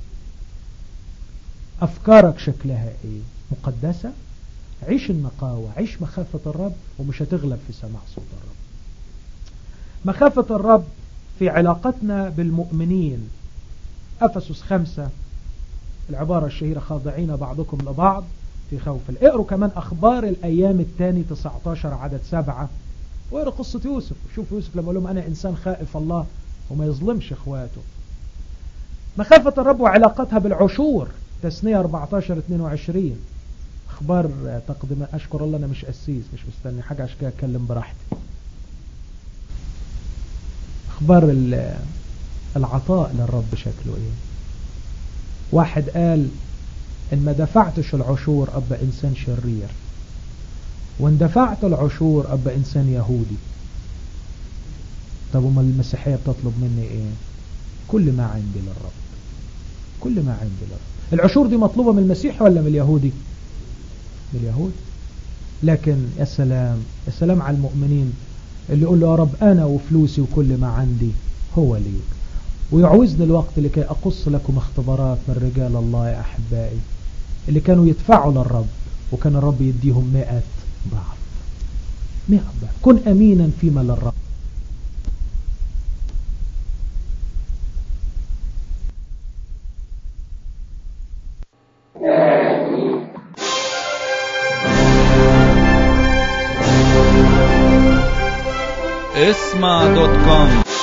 أفكارك شكلها إيه؟ مقدسة؟ عيش النقاوة، عيش مخافة الرب، ومش هتغلب في سماع صوت الرب. مخافة الرب في علاقتنا بالمؤمنين. أفسس خمسة العبارة الشهيرة خاضعين بعضكم لبعض في خوف. اقروا كمان أخبار الأيام الثاني تسعة عشر عدد سبعة، واقروا قصة يوسف. شوف يوسف لما لهم أنا إنسان خائف الله وما يظلمش إخواته. مخافة الرب وعلاقتها بالعشور. تثنية أربعة عشر اثنين وعشرين. أخبار تقدم. أشكر الله أنا مش أسيس، مش مستني حاجة عشان كده أتكلم براحتي. أخبار العطاء للرب شكله إيه؟ واحد قال إن ما دفعتش العشور أبقى إنسان شرير، وإن دفعت العشور أبقى إنسان يهودي. طب وما المسيحية بتطلب مني إيه؟ كل ما عندي للرب، كل ما عندي للرب. العشور دي مطلوبة من المسيح ولا من اليهودي؟ من اليهود. لكن يا سلام، يا سلام على المؤمنين اللي يقول له يا رب أنا وفلوسي وكل ما عندي هو ليك. ويعوزني الوقت لكي أقص لكم اختبارات من رجال الله يا أحبائي اللي كانوا يدفعوا للرب وكان الرب يديهم مئة ضعف. مئة ضعف. كن أمينا فيما للرب. اسمع دوت كوم.